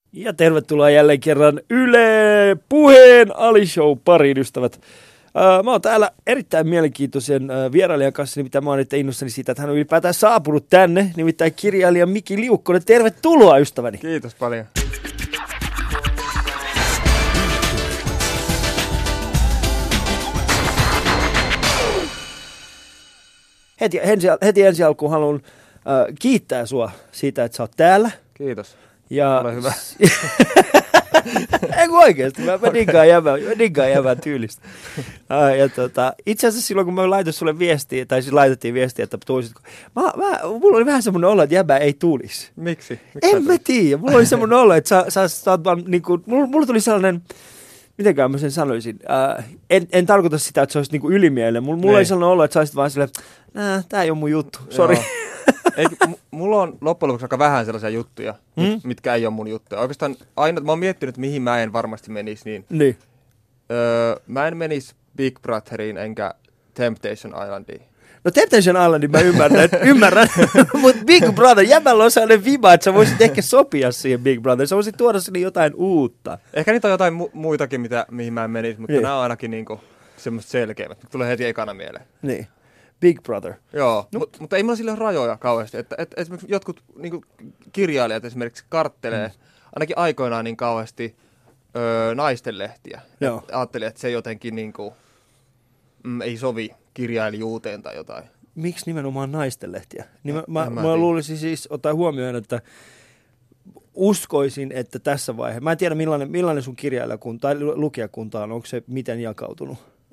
Ja tervetuloa jälleen kerran Yle Puheen Ali-show pariin, ystävät. Mä oon täällä erittäin mielenkiintoisen vierailijan kanssa, nimittäin mä oon nyt innossani siitä, että hän on ylipäätään saapunut tänne, nimittäin kirjailija Miki Liukkonen. Tervetuloa, ystäväni. Kiitos paljon. Heti ensi alkuun haluan kiittää sua siitä, että sä oot täällä. Kiitos. Ja ole hyvä. Eikö oikeasti? Mä diggaan jävän tyylistä. Itse asiassa silloin, kun mä laitoin sulle viestiä, tai siis laitettiin viestiä, että tulisitko. Mulla oli vähän semmoinen olo, että jäbä ei tulisi. Miksi? En mä tiedä. Mulla oli semmoinen olo, että sä oot vaan niinku, mulla tuli sellainen, mitenkään mä sen sanoisin, en tarkoita sitä, että se olisi niinku ylimielinen. Mulla oli sellainen olo, että sä olisit vaan silleen, tää ei ole mun juttu, sori. Mulla on loppujen lopuksi aika vähän sellaisia juttuja, mitkä ei ole mun juttuja. Oikeastaan aina, mä oon miettinyt, mihin mä en varmasti menisi, niin. Mä en menisi Big Brotheriin enkä Temptation Islandiin. No Temptation Islandin mä ymmärrän. Mutta Big Brother, jäbällä on sellainen viba, että sä voisit ehkä sopia siihen Big Brother. Sä voisit tuoda sinne jotain uutta. Ehkä niitä on jotain muitakin, mihin mä en menisi, mutta nämä on ainakin niinku semmoiset selkeimmät. Tulee heti ekana mieleen. Niin. Big Brother. Joo, mutta ei mulla sille ole rajoja kauheasti. Että esimerkiksi jotkut niinku kirjailijat esimerkiksi karttelee ainakin aikoinaan niin kauheasti naistenlehtiä. Ajattelin, että se jotenkin niinku, ei sovi kirjailijuuteen tai jotain. Miksi nimenomaan naistenlehtiä? Mä luulisin siis, ottaa huomioon, että uskoisin, että tässä vaiheessa, mä en tiedä millainen sun kirjailijakunta tai lukijakunta on, onko se miten jakautunut?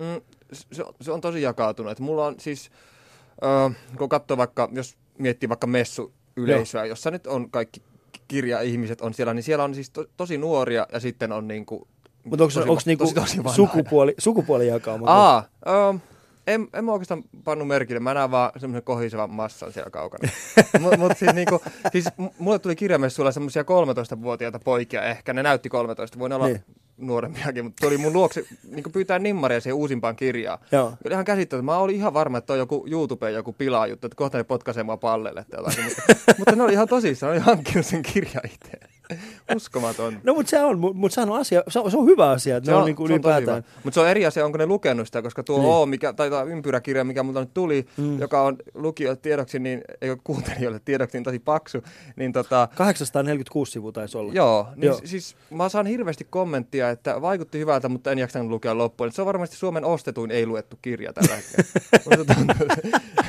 Se on tosi jakautunut. Että mulla on siis, kun katsoo vaikka, jos miettii vaikka messuyleisöä, jossa nyt on kaikki kirja-ihmiset on siellä, niin siellä on siis tosi nuoria ja sitten on niinku. Mutta onko niinku sukupuolijakauma? En mä oikeastaan pannut merkille. Mä näen vaan semmoisen kohisevan massan siellä kaukana. Mutta siis mulle tuli kirjamessuilla semmoisia 13-vuotiaita poikia ehkä. Ne näytti 13, voi olla nuorempiakin, mutta tuli mun luokse niin pyytää nimmaria siihen uusimpaan kirjaan. Oli ihan käsittämätöntä. Mä olin ihan varma, että on joku YouTubeen joku pilaa-juttu, että kohta ne potkaisee mua pallelle. Mutta ne oli ihan tosissaan, ne oli hankkinut sen kirjan itse. Uskomaton. No mutta se on asia, se on hyvä asia, että ne on niin kuin ylipäätään. Mutta se on eri asia, onko ne lukenut sitä, koska tuo tai ympyräkirja, mikä multa nyt tuli, joka on lukijoille tiedoksi, niin ei ole kuuntelijoille tiedoksi, niin tosi paksu. Niin 846 sivua taisi olla. Joo, niin siis mä saan hirveästi kommenttia, että vaikutti hyvältä, mutta en jaksanut lukea loppuun. Se on varmasti Suomen ostetuin ei luettu kirja tällä hetkellä.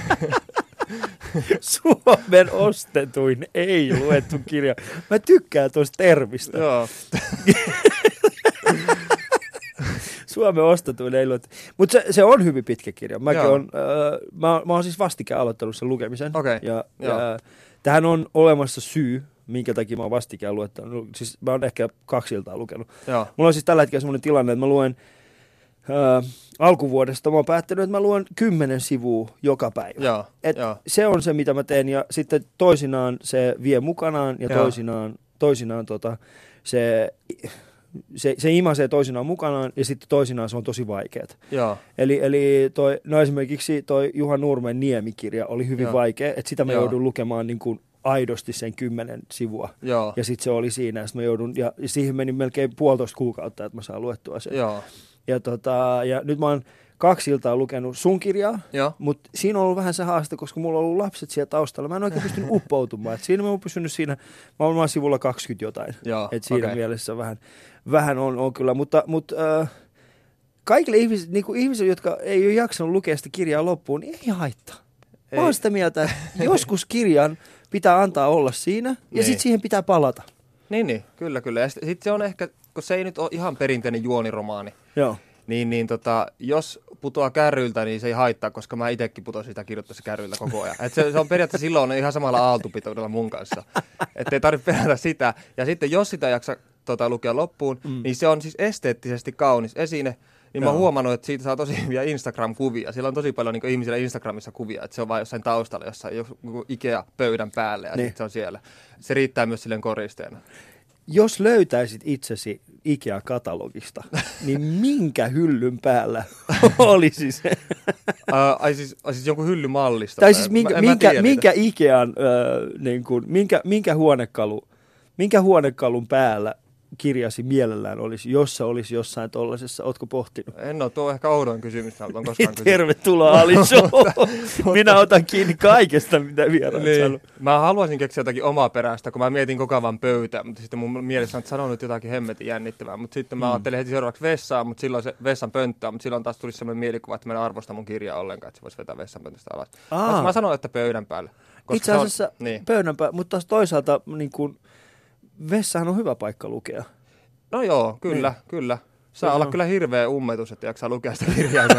Suomen ostetuin ei luettu kirja. Mä tykkään tuosta termistä. Joo. Suomen ostetuin ei luettu. Mutta se on hyvin pitkä kirja. Mä oon siis vastikään aloittanut sen lukemisen. Okay. Ja tähän on olemassa syy, minkä takia mä oon vastikään luettanut. Siis mä oon ehkä 2 iltaa lukenut. Joo. Mulla on siis tällä hetkellä semmoinen tilanne, että mä luen alkuvuodesta mä oon päättänyt, että mä luen 10 sivua joka päivä. Se on se, mitä mä teen, ja sitten toisinaan se vie mukanaan, ja toisinaan se imasee toisinaan mukanaan, ja sitten toisinaan se on tosi vaikeet. Eli esimerkiksi toi Juha Nurmen Niemi-kirja oli hyvin vaikea, että sitä mä joudun lukemaan niin kuin aidosti sen 10 sivua. Ja sitten se oli siinä, ja, mä joudun, ja siihen meni melkein 1,5 kuukautta, että mä saan luettua sen. Ja nyt mä oon 2 iltaa lukenut sun kirjaa, mutta siinä on ollut vähän se haaste, koska mulla on ollut lapset siellä taustalla. Mä en oikein pystynyt uppoutumaan. Et siinä mä oon pysynyt siinä, mä oon sivulla 20 jotain. Että siinä mielessä vähän on kyllä. Mutta kaikille ihmisille, jotka ei ole jaksanut lukea sitä kirjaa loppuun, niin ei haittaa. Mä oon sitä mieltä, että joskus kirjan pitää antaa olla siinä, ja sitten siihen pitää palata. Niin, kyllä. Ja sitten se on ehkä, kun se ei nyt ole ihan perinteinen juoniromaani, niin jos putoaa kärryiltä, niin se ei haittaa, koska mä itsekin putosin sitä kirjoittaessa kärryiltä koko ajan. Et se on periaatteessa silloin ihan samalla aaltopitoudella mun kanssa. Että ei tarvitse pelätä sitä. Ja sitten jos sitä jaksaa lukea loppuun, niin se on siis esteettisesti kaunis esine. Niin mä oon huomannut, että siitä saa tosi hyviä Instagram-kuvia. Siellä on tosi paljon niin ihmisillä Instagramissa kuvia, että se on vain jossain taustalla, jossain joku Ikea-pöydän päälle, ja sitten se on siellä. Se riittää myös silleen koristeena. Jos löytäisit itsesi Ikea-katalogista, niin minkä hyllyn päällä olisi se? Siis jonkun hyllymallista? Tai siis minkä Ikean, minkä huonekalu Minkä huonekalun päällä kirjasi mielellään olisi, jos sä olisi jossain tollasessa? Ootko pohtinut? En ole, tuo on ehkä oudoin kysymys. On koskaan Tervetuloa Ali Show. Minä otan kiinni kaikesta, mitä vieraat sanoo. Mä haluaisin keksiä jotakin omaperäistä, kun mä mietin koko ajan pöytää, mutta sitten mun mielessä on sanonut nyt jotakin hemmetin jännittävää. Mutta sitten mä ajattelin heti seuraavaksi vessaan, mutta silloin se vessan pönttää, mutta silloin taas tuli sellainen mielikuva, että mä en arvosta mun kirjaa ollenkaan, että se voisi vetää vessan pöntöstä alas. Mä sanon, että pöydän päällä. Itse asiassa pöydän päällä, mutta taas toisaalta niin kun, vessahan on hyvä paikka lukea. No joo, kyllä. Saa olla kyllä hirveä ummetus, että jaksaa lukea sitä kirjaa.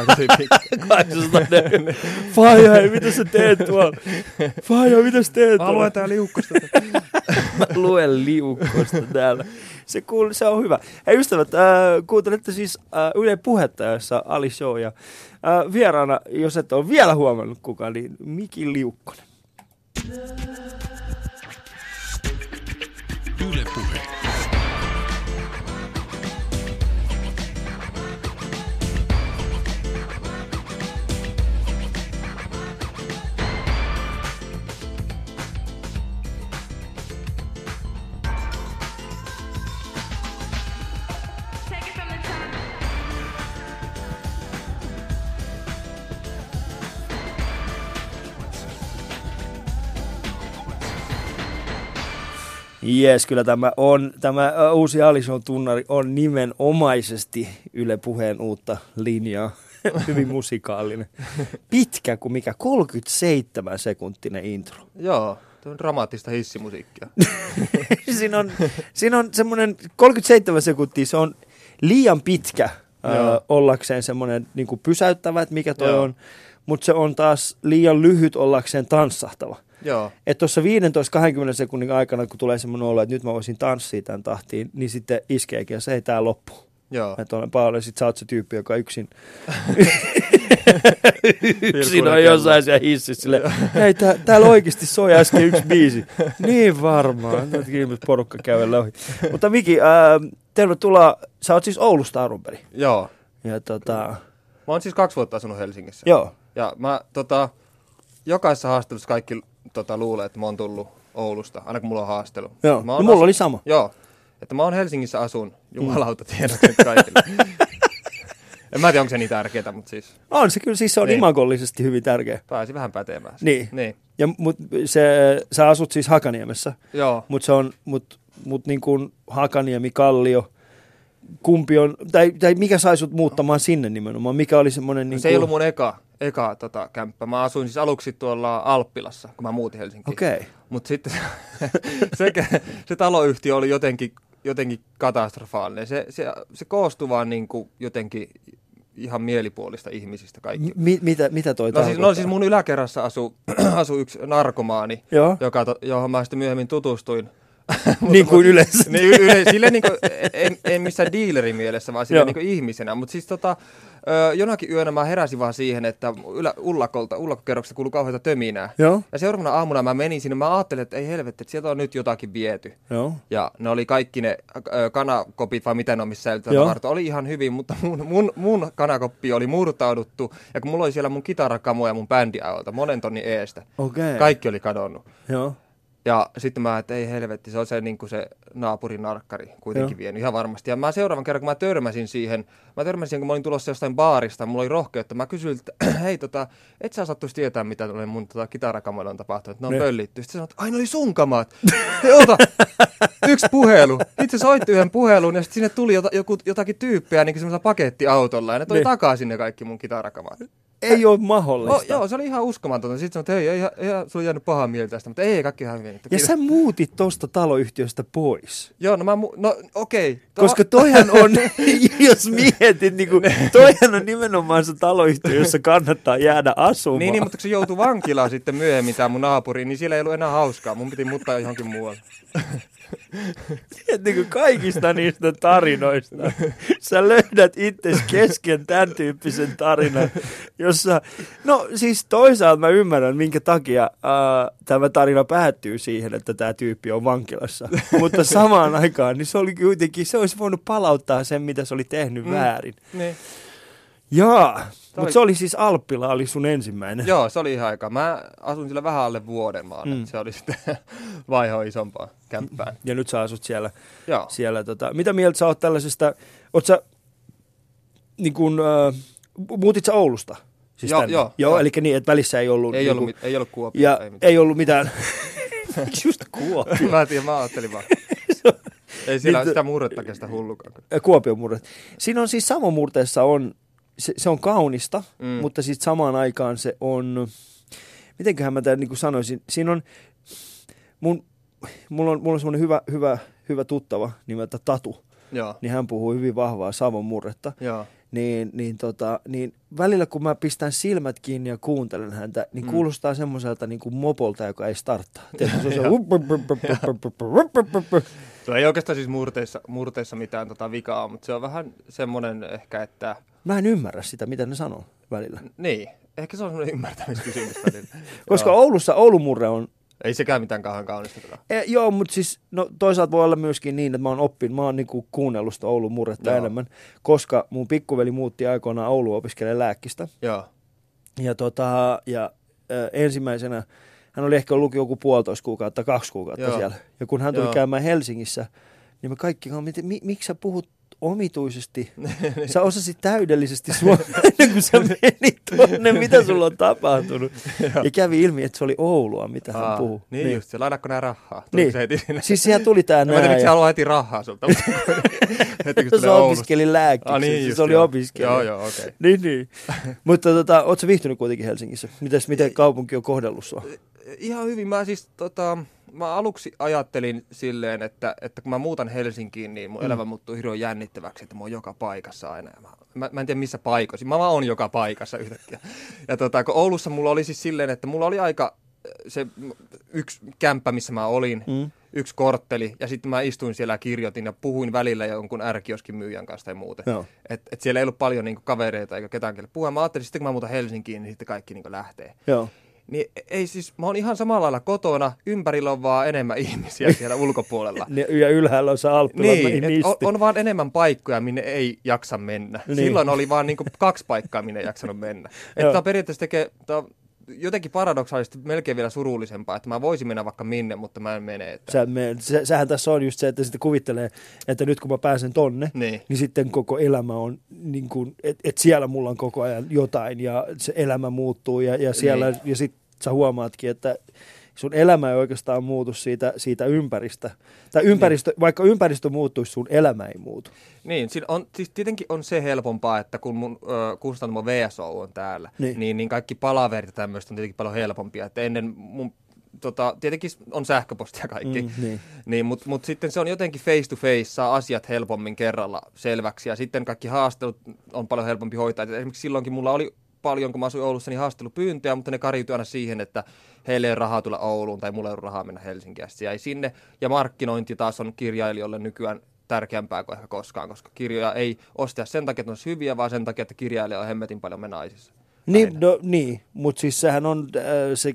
Faija, hei, mitä sä teet tuolla? Faija, mitä sä teet tuolla? Mä luen tää liukkosta. Mä luen liukkosta täällä. Se on hyvä. Hei ystävät, kuuntelette siis Yle Puhetta, jossa Ali Show ja vieraana, jos et ole vielä huomannut kukaan, niin Miki Liukkonen. Yle Puhe. Jes, kyllä tämä uusi Ali Show -tunnari on nimenomaisesti Yle Puheen uutta linjaa. Hyvin musikaalinen. Pitkä kuin mikä, 37-sekuntinen intro. Joo, tämä on dramaattista hissimusiikkia. siinä on semmoinen 37 sekuntia, se on liian pitkä ollakseen semmoinen niin kuin pysäyttävä, että mikä toi on, mutta se on taas liian lyhyt ollakseen tanssahtava. Että tuossa 15-20 sekunnin aikana, kun tulee semmoinen olo, että nyt mä voisin tanssia tämän tahtiin, niin sitten iskeekin ja se ei tää loppu. Että olen paljon, sit sä oot se tyyppi, joka yksin on jossain siellä hississä silleen, hei täällä oikeasti soi äsken yksi biisi. Niin varmaan, nyt porukka kävellä ohi. Mutta Miki, tervetuloa, sä oot siis Oulusta alun perin. Joo. Ja mä oon siis 2 vuotta asunut Helsingissä. Joo. Ja mä jokaisessa haastattelussa kaikki luulee, että mä oon tullut Oulusta, aina kun mulla on haastelu. Joo, no mulla oli sama. Joo, että mä oon Helsingissä asun, jumalauta tiedät nyt kaikille. En mä tiedä, onko se niin tärkeää, mutta siis... On se kyllä, siis se on imagollisesti hyvin tärkeä. Pääsi vähän pätemään. Niin. Ja sä asut siis Hakaniemessä. Joo. Mutta se on, niin kuin Hakaniemi, Kallio, kumpi on, tai mikä sai sut muuttamaan sinne nimenomaan? Mikä oli semmoinen... Niin se ei ollut mun eka kämppä. Mä asuin siis aluksi tuolla Alppilassa, kun mä muutin Helsinkiin. Okei. Mutta sitten se taloyhtiö oli jotenkin katastrofaalinen. Se koostui vaan niin kuin jotenkin ihan mielipuolista ihmisistä kaikki. Mitä toi tarkoittaa? No siis mun yläkerrassa asui yksi narkomaani, johon mä sitten myöhemmin tutustuin. Niin kuin yleensä. Silleen niin kuin, ei missään dealerin mielessä, vaan silleen niin kuin ihmisenä. Mutta siis jonakin yönä mä heräsin vaan siihen, että ullakkokerroksesta kuului kauheita töminää. Joo. Ja seuraavana aamuna mä menin sinne, mä ajattelin, että ei helvetti, että sieltä on nyt jotakin viety. Joo. Ja ne oli kaikki ne kanakopit, vai mitä ne on, missä säilytetään oli ihan hyvin, mutta mun kanakoppi oli murtauduttu. Ja kun mulla oli siellä mun kitarakamoja mun bändiaolta, monen tonnin eestä. Kaikki oli kadonnut. Joo. Ja sitten mä että ei helvetti, se on se, niin kuin se naapurin narkkari kuitenkin vienyt ihan varmasti. Ja mä seuraavan kerran, kun mä törmäsin siihen, kun mä olin tulossa jostain baarista, mulla oli rohkeutta. Mä kysyin, että hei, et sä sattuisi tietää, mitä mun kitarakamoilla on tapahtunut. Ne on pöllitty. Sitten sanoin, että ai ne oli sun kamat. Hei, yksi puhelu. Itse soitti yhden puhelun ja sitten sinne tuli jotakin tyyppiä niin semmoisella pakettiautolla. Ja ne toi takaisin ne kaikki mun kitarakamat. Ei ole mahdollista. Joo, se oli ihan uskomatonta. Sitten sanoin, että hei, sulla on jäänyt pahaa mieltä tästä, mutta ei kaikki ihan hyvin. Ja sä muutit tosta taloyhtiöstä pois. Joo, no okei. Koska toihan on, jos mietit, niin kuin, toihan on nimenomaan se taloyhtiö, jossa kannattaa jäädä asumaan. Niin, mutta kun se joutui vankilaan sitten myöhemmin, tämä mun naapuri, niin siellä ei ollut enää hauskaa. Mun piti muuttaa johonkin muualle. Niin kuin kaikista niistä tarinoista sä löydät itsesi kesken tämän tyyppisen tarinan, jossa, no siis toisaalta mä ymmärrän, minkä takia tämä tarina päättyy siihen, että tämä tyyppi on vankilassa, mutta samaan aikaan niin se oli kuitenkin, se olisi voinut palauttaa sen, mitä se oli tehnyt väärin. Niin. Jaa, mutta se oli siis Alppila, oli sun ensimmäinen. Joo, se oli ihan aika. Mä asun siellä vähän alle vuoden se oli sitten vaiho isompaa kämppään. Ja nyt sä asut siellä. Mitä mieltä sä oot tällaisesta, oot sä, niin kun, muutit sä Oulusta? Siis joo, eli niin, että välissä ei ollut. Ei ollut Kuopio. Ja ei ollut mitään. Just Kuopio. Mä ajattelin vaan. Ei siellä sitä murretta kestä hullukaan. Kuopion murret. Siinä on siis Savon-murteessa se on kaunista, mutta sitten samaan aikaan se on, mitenköhän mä tämän niin kuin sanoisin, siinä on, mulla on semmoinen hyvä tuttava nimeltä Tatu, niin hän puhuu hyvin vahvaa Savon-murretta. Niin välillä kun mä pistän silmät kiinni ja kuuntelen häntä, niin kuulostaa semmoiselta niin kuin mopolta, joka ei starttaa. Se ei oikeastaan siis murteissa mitään vikaa, mutta se on vähän semmoinen ehkä, että... Mä en ymmärrä sitä, mitä ne sanoo välillä. Niin, ehkä se on semmoinen ymmärtämiskysymys välillä. Koska Oulun murre on... Ei sekään mitään kauhean kaunista. Joo, mutta siis toisaalta voi olla myöskin niin, että mä oon niinku kuunnellut sitä Oulun murretta enemmän, koska mun pikkuveli muutti aikoinaan Ouluun opiskelemaan lääkkistä. Joo. Ja ensimmäisenä hän oli ehkä ollut joku 1,5 kuukautta, 2 kuukautta siellä. Ja kun hän tuli käymään Helsingissä, niin me kaikki miksi sä puhut omituisesti? Sä osasit täydellisesti suomea ennen kuin sä menit tuonne, mitä sulla on tapahtunut. Ja kävi ilmi, että se oli Oulua, mitä hän puhui. Niin just, se lainatko nää rahaa? Niin, siis siihen tuli tää nää. Mä tiedän, että se haluaa heti rahaa sulta. Heti kun se opiskeli lääkiksi, se oli opiskelija. Joo, okei. Niin. Mutta ootko sä viihtynyt kuitenkin Helsingissä? Miten kaupunki on kohdellut sua? Ihan hyvin. Mä aluksi ajattelin silleen, että kun mä muutan Helsinkiin, niin mun elämä muuttuu hirveän jännittäväksi, että mä oon joka paikassa aina. Mä en tiedä missä paikoissa. Mä vaan oon joka paikassa yhtäkkiä. Ja kun Oulussa mulla oli siis silleen, että mulla oli aika se yksi kämppä, missä mä olin, yksi kortteli, ja sitten mä istuin siellä ja kirjoitin ja puhuin välillä jonkun R-kioskin myyjän kanssa tai muuten. Et siellä ei ollut paljon niinku kavereita eikä ketään kelle puhua. Mä ajattelin, että sitten kun mä muutan Helsinkiin, niin sitten kaikki niinku lähtee. Joo. Niin ei siis, mä oon ihan samalla lailla kotona, ympärillä on vaan enemmän ihmisiä siellä ulkopuolella. Ja ylhäällä on se Alppila. Niin, on vaan enemmän paikkoja, minne ei jaksa mennä. Niin. Silloin oli vaan niinku 2 paikkaa, minne ei jaksanut mennä. Että periaatteessa tekee jotenkin paradoksaalisesti melkein vielä surullisempaa, että mä voisin mennä vaikka minne, mutta mä en mene. Sehän tässä on just se, että sitten kuvittelee, että nyt kun mä pääsen tonne, niin sitten koko elämä on, niin kuin, että siellä mulla on koko ajan jotain ja se elämä muuttuu ja siellä, ja sitten sä huomaatkin, että sun elämä ei oikeastaan muutu siitä ympäristä. Tai vaikka ympäristö muuttuisi, sun elämä ei muutu. Niin, siis tietenkin on se helpompaa, että kun mun kustantamo VSO on täällä, niin kaikki palaverit ja tämmöistä on tietenkin paljon helpompia. Että ennen mun, tietenkin on sähköpostia kaikki, niin, mutta sitten se on jotenkin face to face, saa asiat helpommin kerralla selväksi. Ja sitten kaikki haastelut on paljon helpompi hoitaa. Et esimerkiksi silloinkin mulla oli paljon, kun mä asuin Oulussa, niin haastelupyyntöjä, mutta ne kariutui aina siihen, että heille ei ole rahaa tulla Ouluun tai mulla ei ole rahaa mennä Helsinkiin. Ja jäi sinne. Ja markkinointi taas on kirjailijoille nykyään tärkeämpää kuin ehkä koskaan, koska kirjoja ei osteta sen takia, että ne olisi hyviä, vaan sen takia, että kirjailija on hemmetin paljon me naisissa. Niin, mutta siis sehän on se,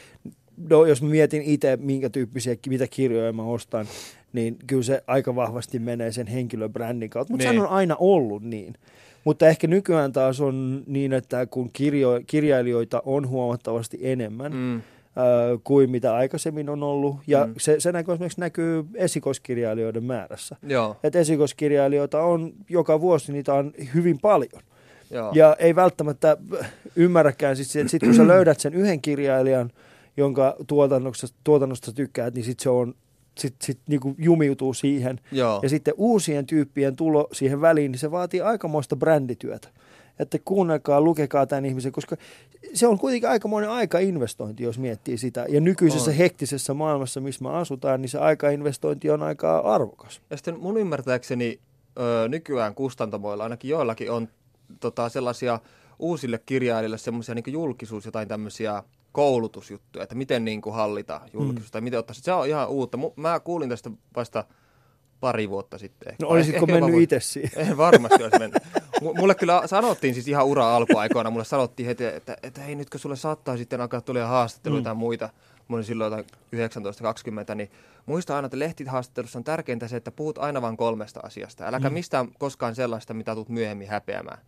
jos mä mietin itse, minkä tyyppisiä, mitä kirjoja mä ostan, niin kyllä se aika vahvasti menee sen henkilöbrändin kautta, mutta sehän on aina ollut niin. Mutta ehkä nykyään taas on niin, että kun kirjailijoita on huomattavasti enemmän kuin mitä aikaisemmin on ollut, ja se esimerkiksi näkyy esikoiskirjailijoiden määrässä. Että esikoiskirjailijoita on joka vuosi, niitä on hyvin paljon. Joo. Ja ei välttämättä ymmärräkään, että sit kun sä löydät sen yhden kirjailijan, jonka tuotannosta tykkäät, niin sitten se on sit niinku jumiutuu siihen. Joo. Ja sitten uusien tyyppien tulo siihen väliin, niin se vaatii aikamoista brändityötä. Että kuunnelkaa, lukekaa tämän ihmisen, koska se on kuitenkin aikamoinen aikainvestointi, jos miettii sitä. Ja nykyisessä hektisessä maailmassa, missä me asutaan, niin se aikainvestointi on aika arvokas. Ja sitten mun ymmärtääkseni nykyään kustantamoilla, ainakin joillakin on sellaisia uusille kirjailijoille semmoisia niin julkisuus, jotain tämmöisiä koulutusjuttuja, että miten niin kuin hallita julkisuus tai miten ottaa. Se on ihan uutta. Mä kuulin tästä vasta pari vuotta sitten. No olisitko mennyt itse siihen? En varmasti olisi mennyt. Mulle kyllä sanottiin siis ihan ura alkuaikoina, mulle sanottiin heti, että hei nyt kun sulle saattaa sitten alkaa tulla haastatteluita tai muita, mä olin silloin 19-20, niin muista aina, että lehtihaastattelussa on tärkeintä se, että puhut aina vain 3 asiasta. Äläkä mistään koskaan sellaista, mitä tulet myöhemmin häpeämään.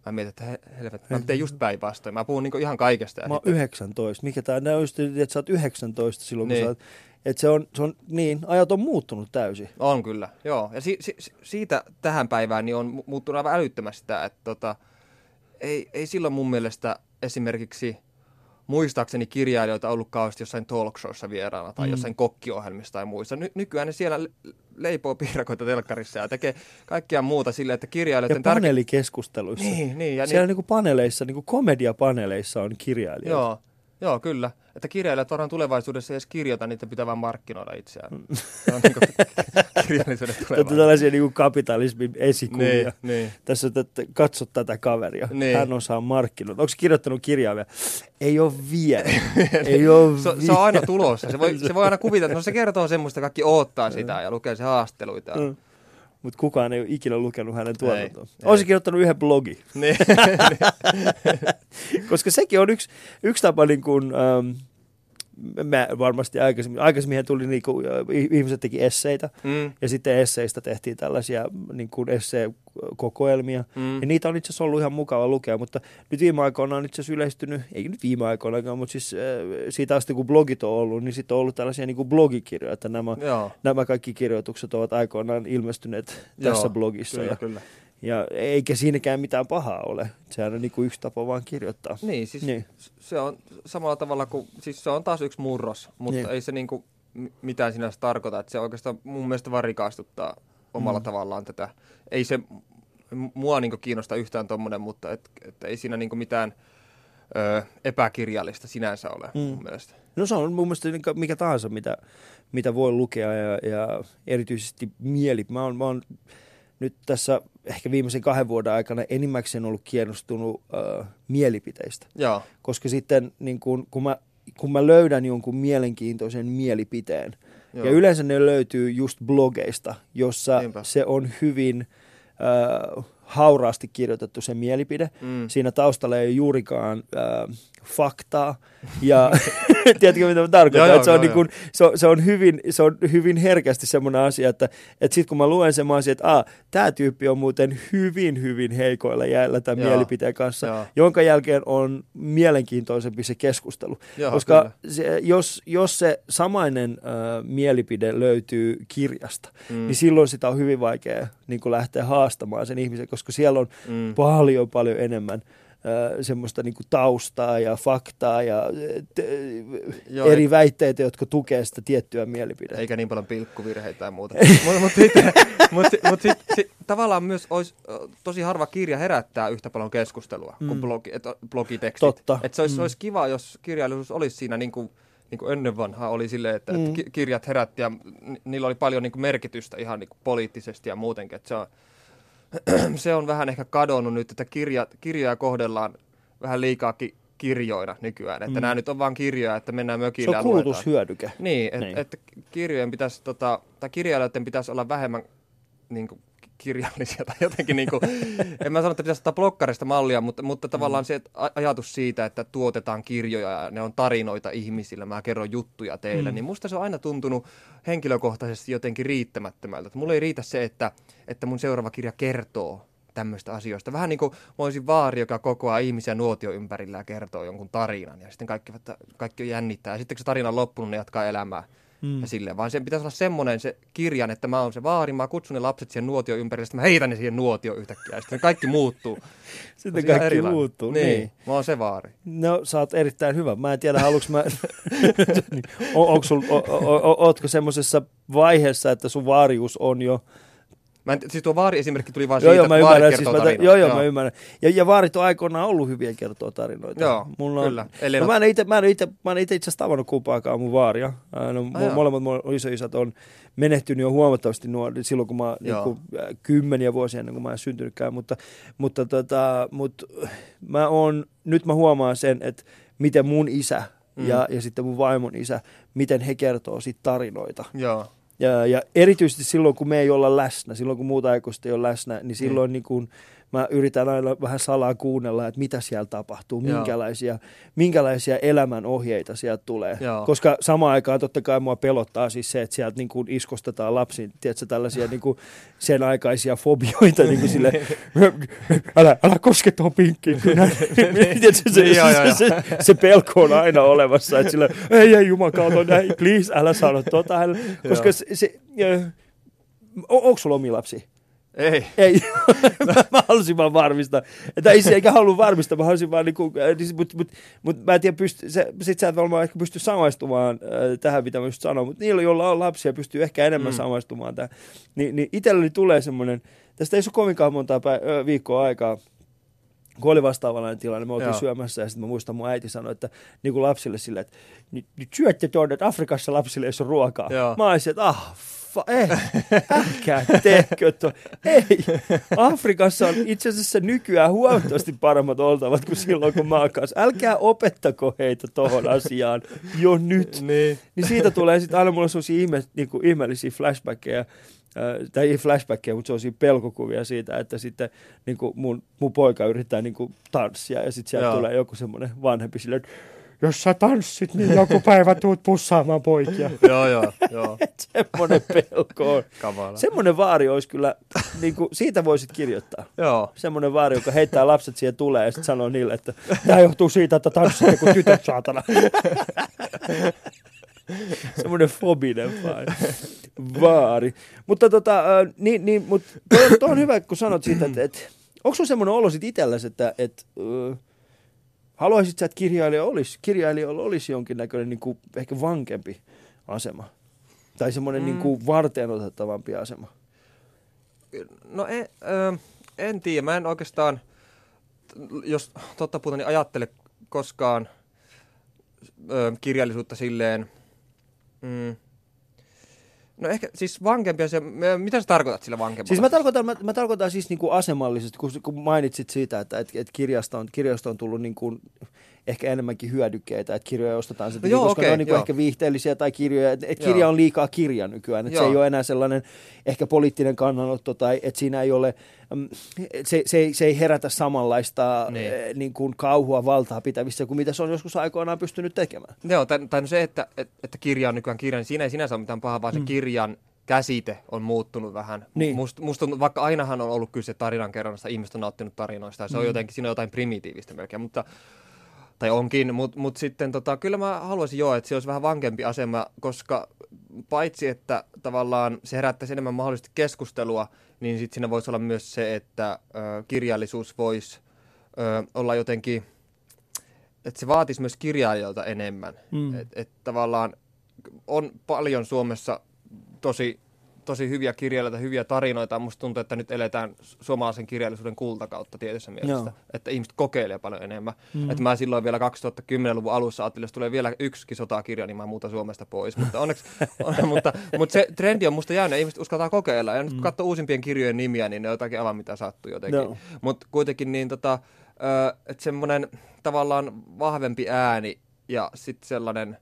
Mä mietin, että helvetti, mä teen just päinvastoin. Mä puhun niin ihan kaikesta. Mä oon 19. Mikä tää on just, että sä oot 19 silloin, kun sä oot... Että se on niin, ajat on muuttunut täysin. On kyllä, joo. Ja siitä tähän päivään niin on muuttunut aivan älyttömästi sitä, että ei silloin mun mielestä esimerkiksi muistaakseni kirjailijoita ollut kauheasti jossain talk showssa vieraana tai jossain kokkiohjelmissa tai muissa. Nykyään ne siellä leipoo piirakoita telkkarissa ja tekee kaikkea muuta silleen, että kirjailijoiden... Ja paneelikeskusteluissa. Niin. Ja siellä niinku paneeleissa, niinku komediapaneeleissa on kirjailijoita. Joo, kyllä. Että kirjailijat varmaan tulevaisuudessa ei edes kirjoita, niitä pitää vaan markkinoida itseään. Se on niin kirjallisuuden tulevaisuudessa. Tällaisia niin kapitalismin esikuvia. Niin. Tässä että katso tätä kaveria. Niin. Hän osaa markkinoida. Onko se kirjoittanut kirjaa vielä? Ei ole vielä. Se on aina tulossa. Se voi aina kuvitella, että se kertoo semmoista, kaikki oottaa sitä ja lukee se haasteluita. Mutta kukaan ei ole ikinä lukenut hänen tuotantoon. Olisi kirjoittanut yhden blogin. Niin. Koska sekin on yksi tapa, niin kuin, mä varmasti aikaisemmin tuli, niin kuin, ihmiset teki esseitä, ja sitten esseistä tehtiin tällaisia niin kuin esseekokoelmia, ja niitä on itse asiassa ollut ihan mukava lukea, mutta nyt viime aikoina on itse asiassa yleistynyt, ei nyt viime aikoina, mutta siis siitä asti kun blogit on ollut, niin sitten on ollut tällaisia niin kuin blogikirjoja, että nämä kaikki kirjoitukset ovat aikoinaan ilmestyneet tässä blogissa. Kyllä. Ja eikä siinäkään mitään pahaa ole. Sehän on niin kuin yksi tapa vaan kirjoittaa. Niin, siis se on samalla tavalla kuin, siis se on taas yksi murros, mutta ei se niin kuin mitään sinänsä tarkoita. Että se oikeastaan mun mielestä vaan rikastuttaa omalla tavallaan tätä. Ei se mua niin kuin kiinnosta yhtään tommonen, mutta et ei siinä niin kuin mitään epäkirjallista sinänsä ole mun mielestä. No se on mun mielestä mikä tahansa, mitä voi lukea ja erityisesti mä oon nyt tässä ehkä viimeisen 2 vuoden aikana enimmäkseen ollut kiinnostunut mielipiteistä. Joo. Koska sitten niin kun mä löydän jonkun mielenkiintoisen mielipiteen, ja yleensä ne löytyy just blogeista, jossa se on hyvin hauraasti kirjoitettu se mielipide. Siinä taustalla ei ole juurikaan faktaa. Ja tiedätkö, mitä mä tarkoitan? Se on hyvin herkästi semmoinen asia, että sitten kun mä luen semmoinen asia, että tämä tyyppi on muuten hyvin heikoilla jäillä tämän mielipiteen kanssa, jonka jälkeen on mielenkiintoisempi se keskustelu. Koska jos se samainen mielipide löytyy kirjasta, niin silloin sitä on hyvin vaikea niin kuin lähteä haastamaan sen ihmisen, koska siellä on paljon enemmän semmoista niinku taustaa ja faktaa ja eri väitteitä, jotka tukee sitä tiettyä mielipidettä. Eikä niin paljon pilkkuvirheitä ja muuta. Mutta tavallaan myös olisi tosi harva kirja herättää yhtä paljon keskustelua kuin blogitekstit. Totta. Että se olisi kiva, jos kirjallisuus olisi siinä niin kuin ennen vanhaa oli silleen, että kirjat herätti ja niillä oli paljon niin kuin merkitystä ihan niin kuin poliittisesti ja muutenkin. Että se on vähän ehkä kadonnut nyt, että kirjoja kohdellaan vähän liikaakin kirjoina nykyään. Että nämä nyt on vaan kirjoja, että mennään mökille. Se on kulutushyödyke. Niin, että kirjojen pitäisi, tai kirjailijoiden pitäisi olla vähemmän niin kuin kirjallisia tai jotenkin niin kuin, en mä sano, että pitäisi ottaa blokkarista mallia, mutta tavallaan se ajatus siitä, että tuotetaan kirjoja ja ne on tarinoita ihmisille, mä kerron juttuja teille, niin musta se on aina tuntunut henkilökohtaisesti jotenkin riittämättömältä. Että mulle ei riitä se, että mun seuraava kirja kertoo tämmöistä asioista. Vähän niin kuin mä olisin vaari, joka kokoaa ihmisiä nuotio ympärillä ja kertoo jonkun tarinan ja sitten kaikki jännittää. Ja sitten kun se tarina on loppunut, ne jatkaa elämää. Ja silleen, vaan sen pitäisi olla semmoinen se kirjan, että mä oon se vaari, mä kutsun ne lapset siihen nuotio ympärille, sitten mä heitän ne siihen nuotio yhtäkkiä, ja sitten kaikki muuttuu. Sitten kaikki muuttuu, niin. Mä oon se vaari. No, sä oot erittäin hyvä. Mä en tiedä, haluuks mä... Ootko semmoisessa vaiheessa, että sun vaarius on jo... Siis tuo vaari-esimerkki tuli vaan siitä, että vaarit kertoo tarinoita. Mä ymmärrän. Ja vaarit on aikoinaan ollut hyviä kertoa tarinoita. Joo, kyllä. Mä en itse asiassa tavannut kumpaakaan mun vaaria. Molemmat mun isoisät on menehtynyt jo huomattavasti nuori, silloin kun mä niin 10 vuosia ennen kuin mä en syntynytkään. Mutta nyt mä huomaan sen, että miten mun isä ja sitten mun vaimon isä, miten he kertoo siitä tarinoita. Joo. Ja erityisesti silloin, kun me ei olla läsnä, silloin kun muuta aikuista ei ole läsnä, niin silloin niin kuin mä yritän aina vähän salaa kuunnella, että mitä siellä tapahtuu, minkälaisia elämänohjeita sieltä tulee. Joo. Koska samaan aikaan totta kai mua pelottaa siis se, että sieltä niin kuin iskostetaan lapsiin, tiedätkö, tällaisia niin kuin sen aikaisia fobioita, niin kuin sille, älä koske tuohon pinkkiin. Se pelko on aina olemassa, että sille, ei jumakauta, näin, please, älä sano tota. Koska onko sulla omia lapsia? Ei. Mä halusin vaan varmistaa. Eikä halua varmistaa, mä halusin vaan mutta mä en tiedä, sit sä et varmaan ehkä pysty samaistumaan tähän, mitä mä just sanoin, mutta niillä, joilla on lapsia, pystyy ehkä enemmän samaistumaan tähän. Niin itselleni tulee semmoinen, tästä ei ole kovinkaan montaa viikkoa aikaa, kun oli vastaavallinen tilanne, me oltiin syömässä ja sitten mä muistan, mun äiti sanoi, että niin kuin lapsille silleen, että nyt syötte tuonne, että Afrikassa lapsille ei ole ruokaa. Joo. Mä olisin, että älkää tehkö tuo. Ei, Afrikassa on itse asiassa nykyään huomattavasti paremmat oltavat kuin silloin, kun mä oon kanssa. Älkää opettako heitä tohon asiaan jo nyt. Niin siitä tulee sitten aina mulla sellaisia ihmeellisiä flashbackeja. Tai ei flashbackia, mutta se on siinä pelkokuvia siitä, että sitten niin kuin mun poika yrittää niin kuin tanssia ja sitten sieltä tulee joku semmoinen vanhempi silleen, että jos sä tanssit, niin joku päivä tuut pussaamaan poikia. Joo. Semmoinen pelko on. Kamala. Semmoinen vaari olisi kyllä, niin kuin, siitä voisit kirjoittaa. Joo. Semmoinen vaari, joka heittää lapset siihen tulee ja sitten sanoo niille, että tämä johtuu siitä, että tanssitte kuin tytöt, saatana. Semmoinen fobinen vaari. Mutta tuo on hyvä, kun sanot siitä, että onko sun semmoinen olo sit itselläsi, että haluaisit sä, että kirjailijalla olisi jonkinnäköinen niin kuin ehkä vankempi asema? Tai semmoinen niin kuin varteenotettavampi asema? No en tiedä. Mä en oikeastaan, jos totta puhutaan, niin ajattele koskaan kirjallisuutta silleen. No ehkä siis vankempia se, mitä sä tarkoitat sillä vankempana? Siis mä tarkoitan siis niinku asemallisesti, kun mainitsit siitä, että kirjasta on tullut niinku ehkä enemmänkin hyödykkeitä, että kirjoja ostetaan sitten, koska ne on niinku ehkä viihteellisiä tai kirjoja, että kirja on liikaa kirja nykyään, että se ei ole enää sellainen ehkä poliittinen kannanotto tai että siinä ei ole, se ei herätä samanlaista niin kuin kauhua valtaa pitävissä kuin mitä se on joskus aikoinaan pystynyt tekemään. Joo, tai se, että kirja on nykyään kirja, niin siinä ei sinänsä ole mitään pahaa, vaan se kirjan käsite on muuttunut vähän. Niin. Musta vaikka ainahan on ollut kyse tarinankerronnasta, ihmiset on nauttinut tarinoista, ja se on jotenkin, siinä on jotain primitiivistä melkein, tai onkin, mutta sitten kyllä mä haluaisin että se olisi vähän vankempi asema, koska paitsi, että tavallaan se herättäisi enemmän mahdollisesti keskustelua, niin sitten siinä voisi olla myös se, että kirjallisuus voisi olla jotenkin, että se vaatisi myös kirjailijoilta enemmän. Että tavallaan on paljon Suomessa tosi hyviä kirjailijoita, hyviä tarinoita. Musta tuntuu, että nyt eletään suomalaisen kirjallisuuden kultakautta tietyssä mielessä, että ihmiset kokeilee paljon enemmän. Että mä silloin vielä 2010-luvun alussa ajattelin, jos tulee vielä yksikin sotakirja, niin mä muutan Suomesta pois. Mutta onneksi, mutta se trendi on musta jäänyt, ihmiset uskaltaa kokeilla. Ja nyt kun katsoo uusimpien kirjojen nimiä, niin ne on jotakin aivan mitä sattuu jotenkin. Mutta kuitenkin niin että semmoinen tavallaan vahvempi ääni ja sitten sellainen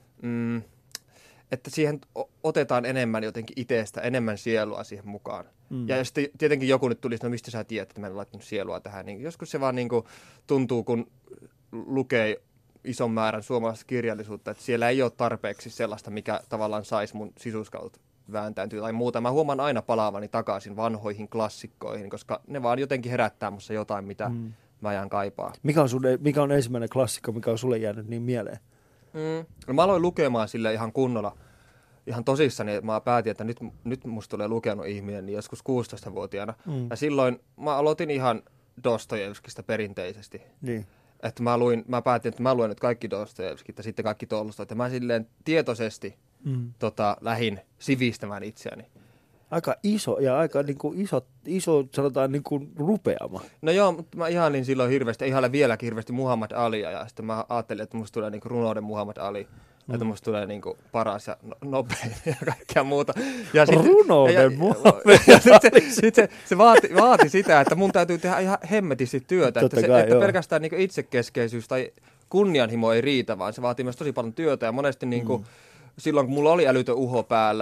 että siihen otetaan enemmän jotenkin itsestä, enemmän sielua siihen mukaan. Ja jos tietenkin joku nyt tulisi, no mistä sä tiedät, että mä en laittanut sielua tähän, niin joskus se vaan niin kuin tuntuu, kun lukee ison määrän suomalaista kirjallisuutta, että siellä ei ole tarpeeksi sellaista, mikä tavallaan saisi mun sisuskautta vääntääntyä tai muuta. Mä huomaan aina palaavani takaisin vanhoihin klassikkoihin, koska ne vaan jotenkin herättää musta jotain, mitä mä jään kaipaa. Mikä on ensimmäinen klassikko, mikä on sulle jäänyt niin mieleen? No mä aloin lukemaan sille ihan kunnolla, ihan tosissani, että mä päätin, että nyt musta tulee lukenut ihminen niin joskus 16-vuotiaana. Ja silloin mä aloitin ihan Dostojevskista perinteisesti. Niin. Että mä päätin, että mä luen nyt kaikki Dostojevskit ja sitten kaikki Tolstoit. Ja mä silleen tietoisesti lähdin sivistämään itseäni. Aika iso ja aika niin kuin iso sanotaan niin kuin rupeama. No joo, mutta mä ihailin silloin ihailen vieläkin hirveästi Muhammad Alia ja sitten mä ajattelin, että musta tulee niin kuin runouden Muhammad Ali. Että musta tulee niin kuin paras ja nopein ja kaikkea muuta. Ja runouden Muhammad Ali. Sitten se vaati sitä, että mun täytyy tehdä ihan hemmetisti työtä. Että pelkästään niin kuin itsekeskeisyys tai kunnianhimo ei riitä, vaan se vaatii myös tosi paljon työtä. Ja monesti niin kuin, silloin, kun mulla oli älytön uho päällä,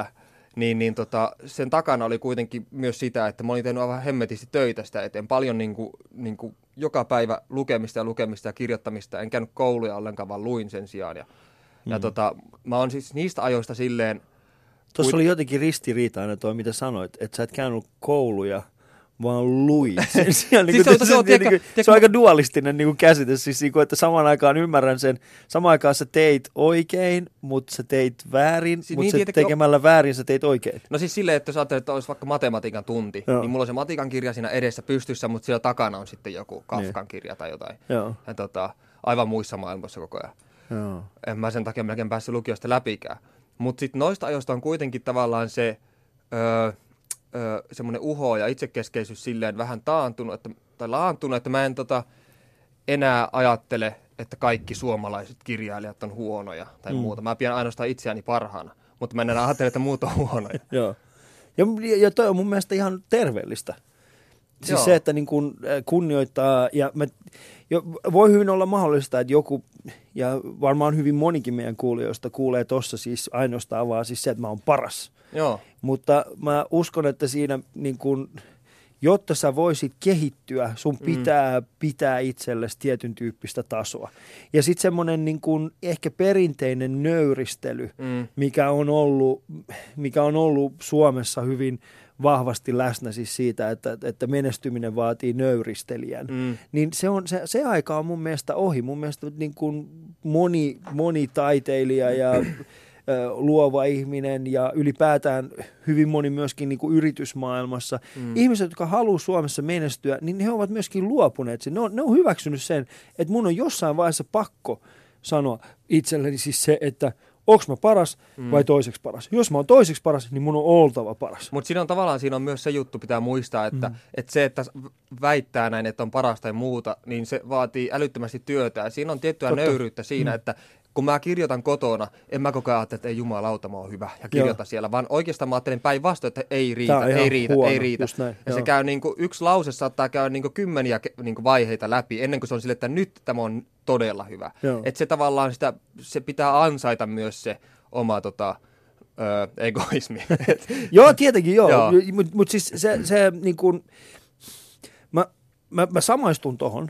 sen takana oli kuitenkin myös sitä, että mä olin tehnyt aivan hemmetisti töitä sitä eteen. Paljon niin kuin joka päivä lukemista ja kirjoittamista. En käynyt kouluja ollenkaan, vaan luin sen sijaan. Ja mä oon siis niistä ajoista silleen... Tuossa oli jotenkin ristiriitainen toi, mitä sanoit, että sä et käynyt kouluja, vaan luit sen sijaan. Se on aika dualistinen niin kuin käsite, siis, niin kuin, että samaan aikaan ymmärrän sen, samaan aikaan sä teit oikein, mutta sä teit väärin, siis mutta niin, tekemällä väärin sä teit oikein. No siis silleen, että jos ajattelet, että olisi vaikka matematiikan tunti, niin mulla on se matikan kirja siinä edessä pystyssä, mutta siellä takana on sitten joku Kafkan kirja tai jotain. Ja aivan muissa maailmassa koko ajan. Joo. En mä sen takia melkein päässyt lukiosta läpikään. Mutta sitten noista ajoista on kuitenkin tavallaan se semmoinen uho ja itsekeskeisyys silleen vähän laantunut, että mä en enää ajattele, että kaikki suomalaiset kirjailijat on huonoja tai muuta. Mä pidän ainoastaan itseäni parhaana, mutta mä en enää ajattele, että muut on huonoja. Joo. Ja toi on mun mielestä ihan terveellistä. Siis se, että niin kun kunnioittaa, ja voi hyvin olla mahdollista, että joku, ja varmaan hyvin monikin meidän kuulijoista kuulee tuossa siis ainoastaan vaan siis se, että mä oon paras. Joo. Mutta mä uskon, että siinä, niin kun, jotta sä voisit kehittyä, sun pitää itsellesi tietyn tyyppistä tasoa. Ja sitten semmoinen niin kun ehkä perinteinen nöyristely, mikä on ollut Suomessa hyvin vahvasti läsnä siis siitä, että menestyminen vaatii nöyristelijän. Niin se aika on mun mielestä ohi. Mun mielestä niin kuin moni taiteilija ja luova ihminen ja ylipäätään hyvin moni myöskin niin kuin yritysmaailmassa. Ihmiset, jotka haluaa Suomessa menestyä, niin he ovat myöskin luopuneet sen. Ne on hyväksynyt sen, että mun on jossain vaiheessa pakko sanoa itselleni siis se, että onko mä paras vai toiseksi paras? Jos mä oon toiseksi paras, niin mun on oltava paras. Mutta siinä on myös se juttu, pitää muistaa, että se, että väittää näin, että on paras tai muuta, niin se vaatii älyttömästi työtä. Ja siinä on tiettyä nöyryyttä siinä, että kun mä kirjoitan kotona, en mä koko ajan ajattele, että ei jumalauta, mä oon hyvä ja kirjoita siellä, vaan oikeastaan mä ajattelen päinvastoin, että ei riitä. Ja se käy yksi lause saattaa käydä kymmeniä vaiheita läpi ennen kuin se on sille, että nyt tämä on todella hyvä. Että se tavallaan se pitää ansaita myös se oma egoismi. Joo, tietenkin joo. Mutta siis se niin kuin, mä samaistun tohon.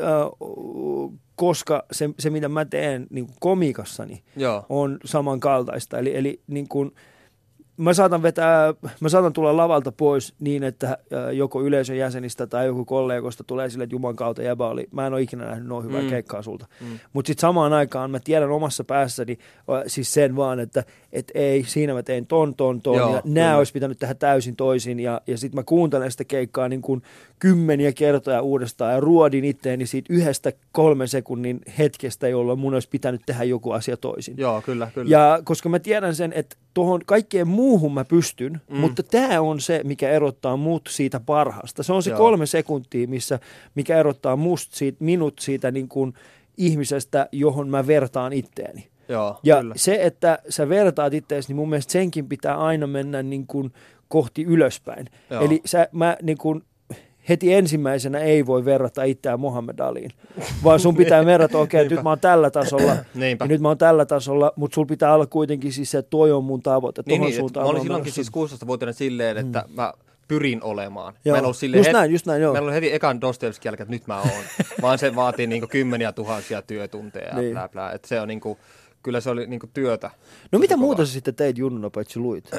Koska se, mitä mä teen niin kuin komiikassani, on samankaltaista. Eli niin kuin, mä saatan tulla lavalta pois niin, että joko yleisön jäsenistä tai joku kollegoista tulee sille, että Juman kautta jäbä oli. Mä en ole ikinä nähnyt noin hyvää keikkaa sulta. Mutta sitten samaan aikaan mä tiedän omassa päässäni siis sen vaan, että ei, siinä mä tein ton. Ja nämä olisi pitänyt tehdä täysin toisin. Ja sitten mä kuuntelen sitä keikkaa niin kuin 10 kertoja uudestaan ja ruodin itteeni siitä 1-3 sekunnin hetkestä, jolloin mun olisi pitänyt tehdä joku asia toisin. Joo, kyllä. Ja koska mä tiedän sen, että tuohon kaikkeen muuhun mä pystyn, mutta tämä on se, mikä erottaa mut siitä parhaasta. Se on se 3 sekuntia, mikä erottaa minut siitä niin kuin ihmisestä, johon mä vertaan itteeni. Ja kyllä. Se, että sä vertaat itteesi, niin mun mielestä senkin pitää aina mennä niin kuin kohti ylöspäin. Eli mä niin kuin heti ensimmäisenä ei voi verrata itseään Muhammad Aliin, vaan sun pitää verrata, okei, nyt mä oon tällä tasolla, ja nyt mä oon tällä tasolla, mutta sulla pitää olla kuitenkin siis se, että toi on mun tavoite. Mä olin silloinkin siis 16-vuotiaana silleen, että mä pyrin olemaan. Mä en ollut silleen, just näin, joo. Mä en ollut heti ekan Dostoevskin jälkeen, että nyt mä oon, vaan se vaatii niinku 10,000 työtunteja ja blää blää. Että se on niinku, kyllä se oli niinku työtä. No mitä muuta sä sitten teit junnuna, paitsi luit?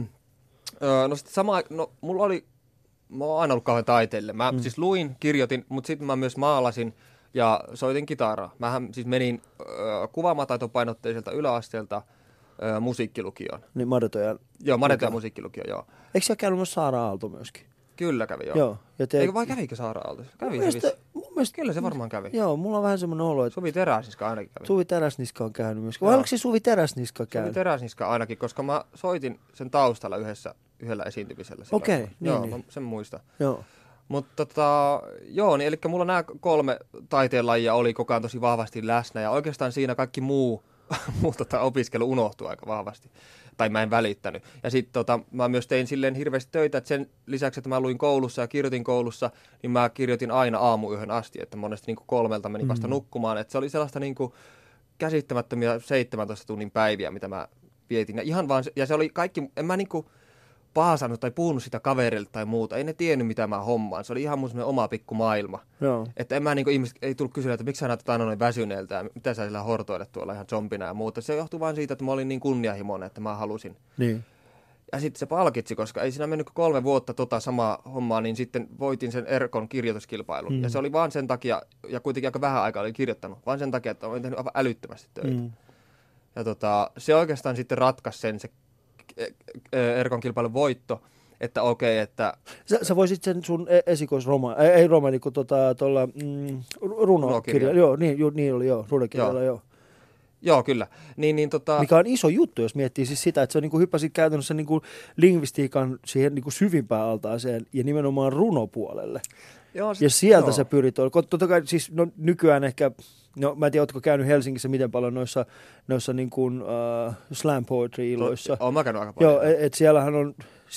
No sitten mä oon aina ollut kauhean taiteelle. Mä siis luin, kirjoitin, mutta sitten mä myös maalasin ja soitin kitaraa. Mähän siis menin kuvaamataitopainotteiselta yläasteelta musiikkilukioon. Niin Madetojan? Joo, Madetojan musiikkilukio, joo. Eikö siellä käynyt myös Saara Aalto myöskin? Kyllä kävi, joo. Eikö vai kävikö Saara Aalto? Kävi se Kyllä se varmaan kävi. Joo, mulla on vähän semmoinen olo, että Suvi Teräsniska ainakin kävi. Suvi Teräsniska on käynyt myöskin. Vai oliko se Suvi Teräsniska käynyt? Suvi Teräsniska ainakin, koska mä soitin sen taustalla yhdellä esiintymisellä. Okei, niin. Sen muista. Joo. Mutta niin eli mulla nämä 3 taiteenlajia oli koko ajan tosi vahvasti läsnä ja oikeastaan siinä kaikki muu opiskelu unohtui aika vahvasti. Tai mä en välittänyt. Ja sitten mä myös tein silleen hirveästi töitä, että sen lisäksi, että mä luin koulussa ja kirjoitin koulussa, niin mä kirjoitin aina aamuyöhön asti, että monesti niin kuin 3 menin vasta nukkumaan. Että se oli sellaista niin kuin käsittämättömiä 17 tunnin päiviä, mitä mä vietin. Ja ihan vaan, ja se oli kaikki, en mä niinku paasannut tai puhunut sitä kaverille tai muuta. Ei ne tiennyt, mitä mä hommaan. Se oli ihan mun oma pikku maailma. Joo. Että en mä niinku, ihmiset ei tullut kysyä, että miksi sä näytät aina noin väsyneeltä ja mitä sä sillä hortoilet tuolla ihan zombina ja muuta. Se johtui vaan siitä, että mä olin niin kunnianhimoinen, että mä halusin. Niin. Ja sitten se palkitsi, koska ei siinä mennyt 3 vuotta samaa hommaa, niin sitten voitin sen Erkon kirjoituskilpailun. Ja se oli vaan sen takia, ja kuitenkin aika vähän aikaa olin kirjoittanut, vaan sen takia, että olin tehnyt aivan älyttömästi töitä. Ja se oikeastaan sitten ratkaisi sen se Erkon kilpailun voitto, että okei, että... Sä voisit sen sun esikoisromaani, kun tuolla runokirja. Joo, niin oli, runokirjalla, joo. Joo, kyllä. Mikä on iso juttu, jos miettii siis sitä, että sä niin hyppäsit käytännössä niin lingvistiikan siihen niin syvimpään altaaseen ja nimenomaan runopuolelle. Joo, ja sieltä sä pyrit. Totta kai siis nykyään ehkä, mä en tiedä, ootko käynyt Helsingissä miten paljon noissa niin kuin, slam poetry-illoissa. Oon mä käynyt aika paljon. Joo, että siellähän on,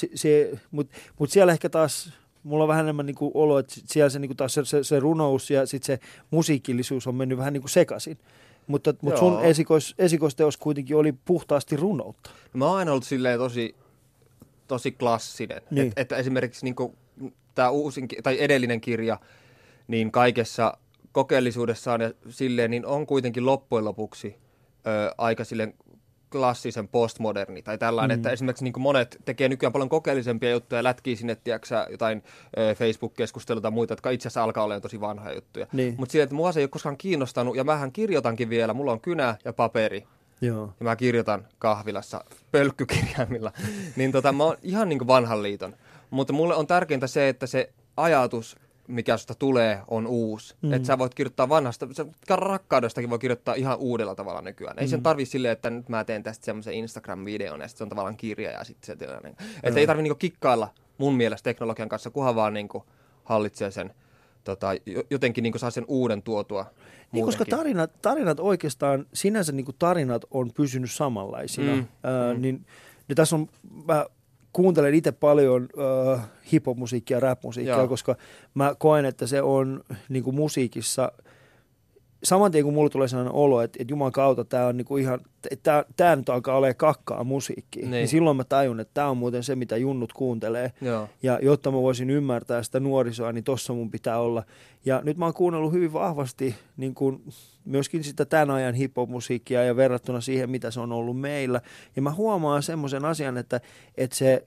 mutta siellä ehkä taas... Mulla on vähän enemmän niin kuin olo, että siellä se, niin kuin taas se runous ja sitten se musiikillisuus on mennyt vähän niin kuin sekaisin. Mutta sun esikoisteos kuitenkin oli puhtaasti runoutta. Mä oon aina ollut silleen tosi klassinen. Niin. Että esimerkiksi niin tämä edellinen kirja, niin kaikessa kokeellisuudessaan ja silleen, niin on kuitenkin loppujen lopuksi aika silleen klassisen postmoderni tai tällainen, että esimerkiksi niin kuin monet tekee nykyään paljon kokeellisempia juttuja ja lätkii sinne, tiedätkö, jotain Facebook-keskustelua tai muita, jotka itse asiassa alkaa olla tosi vanhoja juttuja. Niin. Mutta silleen, että mua se ei ole koskaan kiinnostanut ja mähän kirjoitankin vielä, mulla on kynä ja paperi. Joo. Ja mä kirjoitan kahvilassa pölkkykirjaimilla. Niin mä oon ihan niin kuin vanhan liiton. Mutta mulle on tärkeintä se, että se ajatus, mikä susta tulee, on uusi. Että sä voit kirjoittaa vanhasta, rakkaudestakin voi kirjoittaa ihan uudella tavalla nykyään. Ei sen tarvitse silleen, että nyt mä teen tästä semmoisen Instagram-videon ja sitten se on tavallaan kirja ja sitten se tilanne. Että ei tarvitse niinku kikkailla mun mielestä teknologian kanssa, kunhan vaan niinku hallitsee sen, jotenkin niinku saa sen uuden tuotua. Niin, koska tarinat oikeastaan, sinänsä niinku tarinat on pysynyt samanlaisina. Niin tässä on... Mä kuuntelen itse paljon hip-hop-musiikkia ja rap-musiikkia, koska mä koen, että se on niin kuin musiikissa, saman tien kun mulle tulee sellainen olo, että Jumalan kautta tämä on niin kuin ihan, tämä nyt alkaa olemaan kakkaa musiikkia, niin silloin mä tajun, että tämä on muuten se, mitä junnut kuuntelee. Joo. Ja jotta mä voisin ymmärtää sitä nuorisoa, niin tossa mun pitää olla. Ja nyt mä oon kuunnellut hyvin vahvasti niin kuin myöskin sitä tämän ajan hip-hop-musiikkia ja verrattuna siihen, mitä se on ollut meillä. Ja mä huomaan semmoisen asian, että se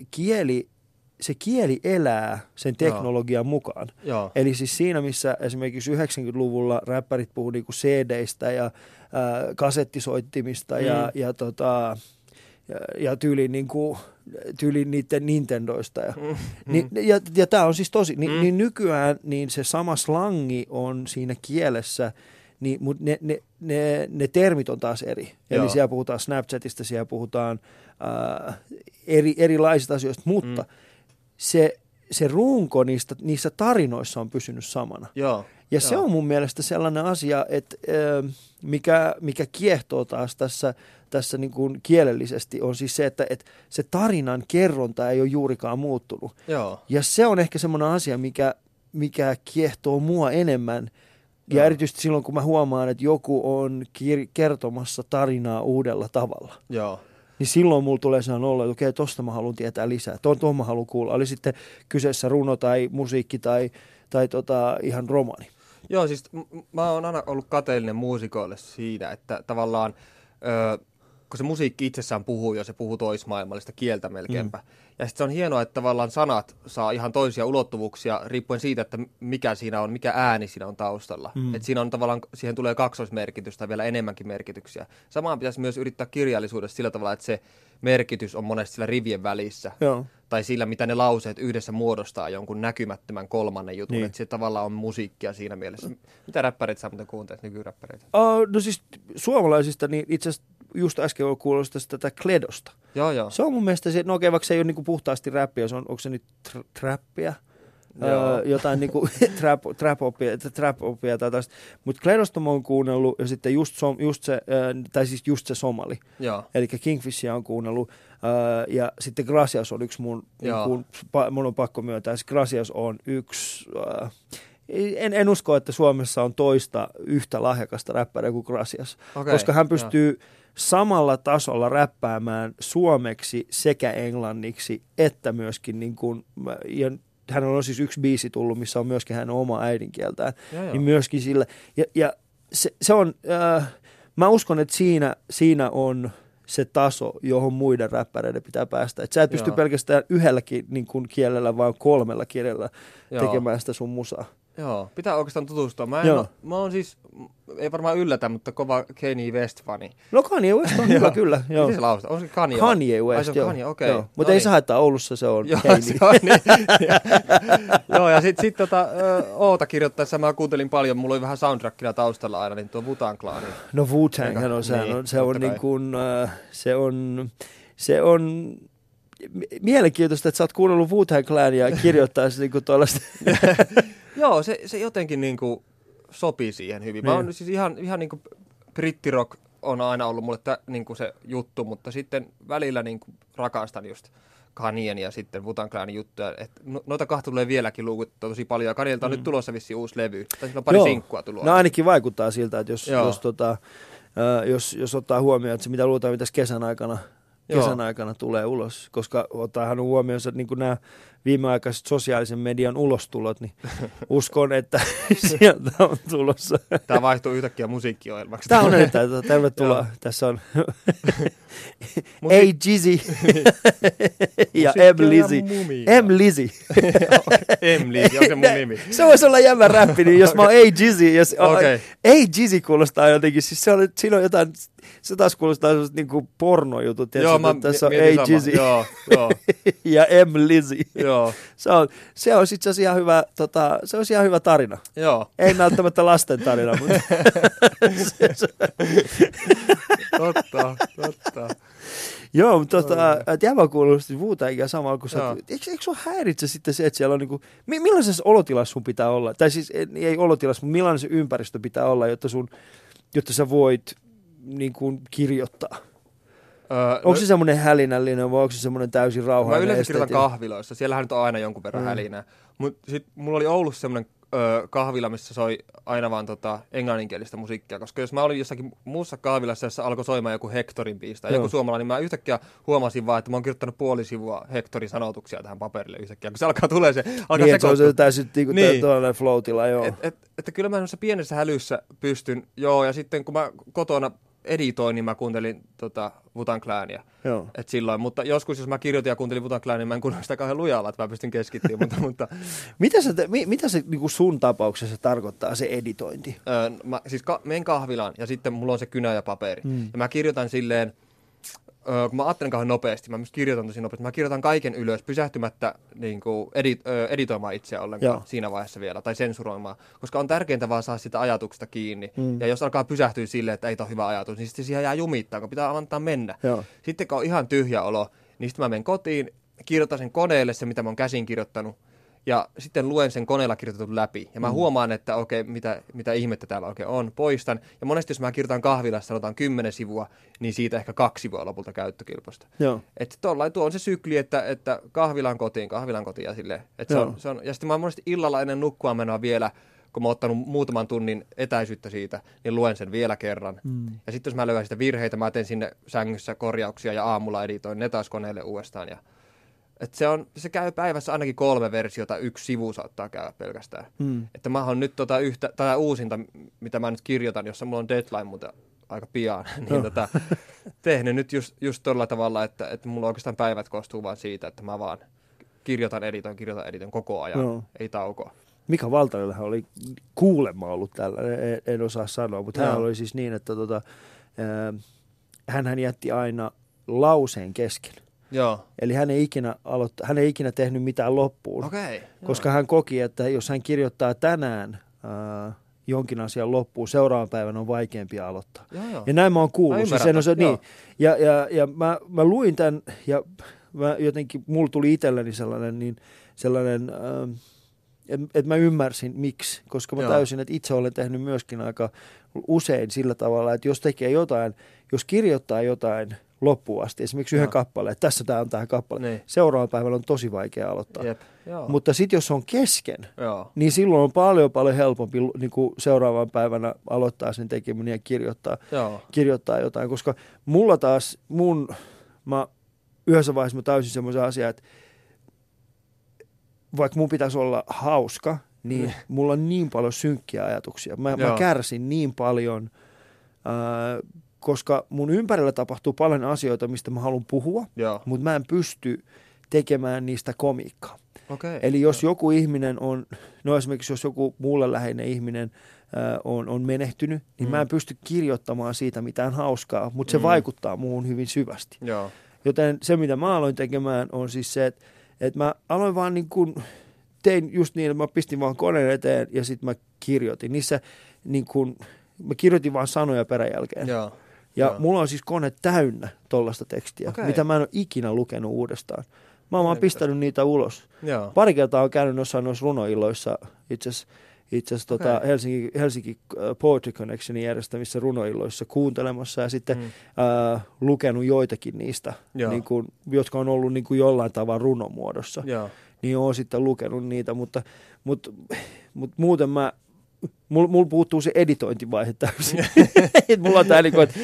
kieli elää sen teknologian mukaan. Joo. Eli siis siinä, missä esimerkiksi 90-luvulla räppärit puhuu niinku CD-stä ja kasettisoittimista ja tyyliin niiden Nintendoista. Ja tämä on siis tosi, niin nykyään niin se sama slangi on siinä kielessä, mutta ne termit on taas eri. Eli siellä puhutaan Snapchatista, siellä puhutaan erilaisista asioista, mutta se runko niissä tarinoissa on pysynyt samana. Ja se on mun mielestä sellainen asia, että mikä kiehtoo taas tässä niin kuin kielellisesti on siis se, että se tarinan kerronta ei ole juurikaan muuttunut. Ja se on ehkä semmoinen asia, mikä kiehtoo mua enemmän. Ja erityisesti silloin, kun mä huomaan, että joku on kertomassa tarinaa uudella tavalla. Niin silloin mulla tulee sellainen olo, että okei, tosta mä haluan tietää lisää. Tuon mä haluan kuulla. Oli sitten kyseessä runo tai musiikki tai ihan romaani. Joo, siis mä oon aina ollut kateellinen muusikoille siinä, että tavallaan, kun se musiikki itsessään puhuu ja se puhuu toismaailmallista kieltä melkeinpä. Ja sitten se on hienoa, että tavallaan sanat saa ihan toisia ulottuvuuksia riippuen siitä, että mikä siinä on, mikä ääni siinä on taustalla. Että siinä on tavallaan, siihen tulee kaksoismerkitystä tai vielä enemmänkin merkityksiä. Samaan pitäisi myös yrittää kirjallisuudessa sillä tavalla, että se merkitys on monesti sillä rivien välissä. Tai sillä, mitä ne lauseet yhdessä muodostaa jonkun näkymättömän kolmannen jutun. Että se tavallaan on musiikkia siinä mielessä. Mitä räppäreitä sä muuten kuuntelet, nykyräppäreitä? No siis suomalaisista, niin itse asiassa just äsken on kuullut tätä Kledosta. Joo. Se on mun mielestä, okei, vaikka se ei ole niinku puhtaasti räppiä, onko se nyt trappia? Jotain niinku trap-opia tai tästä. Mutta Kledosta mä oon kuunnellut ja sitten just se somali. Eli Kingfishia on kuunnellut. Ja sitten Gracias on yksi mun on pakko myöntää. Gracias on yksi en usko, että Suomessa on toista yhtä lahjakasta räppäriä kuin Gracias, koska hän pystyy samalla tasolla räppäämään suomeksi sekä englanniksi, että myöskin niin kuin, ja hänellä on siis yksi biisi tullut, missä on myöskin hänen oma äidinkieltään, niin myöskin sillä. Ja se on, mä uskon, että siinä on se taso, johon muiden räppäreiden pitää päästä. Että sä et pysty pelkästään yhdelläkin niin kuin kielellä, vaan 3 kielellä tekemään sitä sun musaa. Joo, pitää oikeastaan tutustua. Mä oon siis, ei varmaan yllätä, mutta kova Kanye West-fani. No Kanye West on hyvä, kyllä. Miten se lausutaan? Onko se Kanye? Kanye West, joo. Kanye, okei. Mutta ei se haittaa, Oulussa se on Kanye. Se on, niin. Joo, ja sit Oota kirjoittaessa mä kuuntelin paljon, mulla oli vähän soundtrackina taustalla aina, niin tuo Wu-Tang Clan. No Wu-Tang on se on mielenkiintoista, että sä oot kuunnellut Wu-Tang Clania ja kirjoittaisi niinku tuollaista. Joo, se jotenkin niinku sopii siihen hyvin. Mä oon siis ihan niinku brittirock on aina ollut mulle niinku se juttu, mutta sitten välillä niinku rakastan just Kanyen ja sitten Wu-Tang Clanin juttuja. Noita kahta tulee vieläkin luukuttua tosi paljon. Ja Kanyelta on nyt tulossa vissiin uusi levy. Tai sillä on pari sinkkua tullut. No ainakin vaikuttaa siltä, että jos ottaa huomioon, että se mitä luultaan, mitä kesän aikana tulee ulos, koska ottaahan huomioon, että niin nämä viimeaikaiset sosiaalisen median ulostulot, niin uskon, että sieltä on tulossa. Tämä vaihtuu yhtäkkiä musiikkiohjelmaksi. Tämä on erittäin, tervetuloa. Tässä on A-Jizzy ja M-Lizzy. M-Lizzy. M-Lizzy, on se mun nimi. Se voisi olla jämmä räppi, niin jos mä oon A-Jizzy. A-Jizzy kuulostaa jotenkin, siis siinä on jotain. Se taas kuulostaa sellaiset niinku pornojutut. Joo, tässä on A-Jizzy ja M-Lizzy. Joo. Se on itse asiassa ihan hyvä tarina. Joo. Ei välttämättä lasten tarina, mutta Totta. Joo, mutta jävä kuulostaa Wu-Tangia samalla kuin sä. Eikö sua häiritse sitten se, että siellä on niinku, millaisessa olotilassa sun pitää olla? Tai siis ei olotilassa, mutta millainen se ympäristö pitää olla, jotta sä voit niin kuin kirjoittaa? Onko se semmoinen hälinällinen vai onko se semmoinen täysin rauhallinen? Mä yleensä kirjoitan kahviloissa. Siellähän nyt on aina jonkun verran hälinää. Mutta sitten mulla oli Oulussa semmoinen kahvila, missä soi aina vaan englanninkielistä musiikkia. Koska jos mä olin jossakin muussa kahvilassa, jossa alkoi soimaan joku Hectorin biisi tai joku suomalainen, niin mä yhtäkkiä huomasin vaan, että mä oon kirjoittanut puoli sivua Hectorin sanotuksia tähän paperille yhtäkkiä. Kun se alkaa tulee se, alkaa niin, se on se täysin tuollainen floatilla, joo. Että kyllä mä pienessä hälyssä pystyn, ja sitten kun mä kotona editoin, niin mä kuuntelin Wu-Tang Clania. Et silloin, mutta joskus, jos mä kirjoitin ja kuuntelin Wu-Tang Clania, niin mä en kuunnella sitä kauhean lujalla, että mä pystyn keskittymään. mutta mitä se niin kuin sun tapauksessa tarkoittaa, se editointi? Mä siis menen kahvilaan ja sitten mulla on se kynä ja paperi. Ja mä kirjoitan silleen, kun mä ajattelen kauhean nopeasti, mä myös kirjoitan tosi nopeasti. Mä kirjoitan kaiken ylös pysähtymättä niin kuin editoimaan itseä ollenkaan siinä vaiheessa vielä, tai sensuroimaan. Koska on tärkeintä vaan saada sitä ajatuksesta kiinni. Ja jos alkaa pysähtyä silleen, että ei ole hyvä ajatus, niin sitten siihen jää jumittaa, kun pitää antaa mennä. Sitten kun on ihan tyhjä olo, niin sitten mä menen kotiin, kirjoitan sen koneelle se, mitä mä oon käsin kirjoittanut. Ja sitten luen sen koneella kirjoitetun läpi. Ja mä huomaan, että okei, mitä ihmettä täällä oikein on, poistan. Ja monesti jos mä kirjoitan kahvilassa, sanotaan 10 sivua, niin siitä ehkä 2 sivua lopulta käyttökelpoista. Että tuo on se sykli, että kahvilan kotiin ja silleen. Se on, ja sitten mä monesti illalla ennen nukkua menoa vielä, kun mä oon ottanut muutaman tunnin etäisyyttä siitä, niin luen sen vielä kerran. Ja sitten jos mä löydän sitä virheitä, mä teen sinne sängyssä korjauksia ja aamulla editoin ne taas koneelle uudestaan. Että se käy päivässä ainakin 3 versiota, 1 sivu saattaa käydä pelkästään. Että mä oon nyt tätä uusinta, mitä mä nyt kirjoitan, jossa mulla on deadline muuten aika pian, niin tehnyt nyt just todella tavalla, että mulla oikeastaan päivät koostuu vaan siitä, että mä vaan kirjoitan koko ajan, ei taukoa. Mika Valtarillähän oli kuulemma ollut tällainen, en osaa sanoa, mutta hän oli siis niin, että hän jätti aina lauseen kesken. Eli hän ei ikinä tehnyt mitään loppuun, koska hän koki, että jos hän kirjoittaa tänään jonkin asian loppuun, seuraavan päivän on vaikeampi aloittaa. Ja näin mä oon kuullut. Niin. Ja mä luin tämän, ja jotenkin mulla tuli itselleni sellainen et mä ymmärsin miksi, koska mä täysin, että itse olen tehnyt myöskin aika usein sillä tavalla, että jos tekee jotain, jos kirjoittaa jotain loppuun asti, esimerkiksi yhden kappaleen, että tässä tämä on tämä kappale, niin seuraavan päivällä on tosi vaikea aloittaa. Mutta sitten jos on kesken, niin silloin on paljon helpompi niin kuin seuraavan päivänä aloittaa sen tekeminen ja kirjoittaa jotain, koska mulla taas, mä yhdessä vaiheessa mä täysin semmoisen asian, että vaikka mun pitäisi olla hauska, niin mulla on niin paljon synkkiä ajatuksia. Mä kärsin niin paljon, koska mun ympärillä tapahtuu paljon asioita, mistä mä haluan puhua, mutta mä en pysty tekemään niistä komiikkaa. Okay. Eli jos joku ihminen on, no esimerkiksi jos joku mulle läheinen ihminen on menehtynyt, niin mä en pysty kirjoittamaan siitä mitään hauskaa, mutta se vaikuttaa muuhun hyvin syvästi. Joten se, mitä mä aloin tekemään, on siis se, että mä aloin vaan niin kuin, tein just niin, että mä pistin vaan koneen eteen ja sitten mä kirjoitin. Niissä niin kuin, mä kirjoitin vaan sanoja peräjälkeen. Ja mulla on siis kone täynnä tollaista tekstiä, mitä mä en ole ikinä lukenut uudestaan. Mä oon vaan pistänyt niitä ulos. Pari kertaa on käynyt noissa runoilloissa, itse asiassa Helsinki Poetry Connectionin järjestämissä runoilloissa kuuntelemassa ja sitten lukenut joitakin niistä, niin kuin, jotka on ollut niin kuin jollain tavalla runomuodossa. Niin oon sitten lukenut niitä, mutta muuten mulla puuttuu se editointivaihe täysin. Mulla on tää niin kuin, että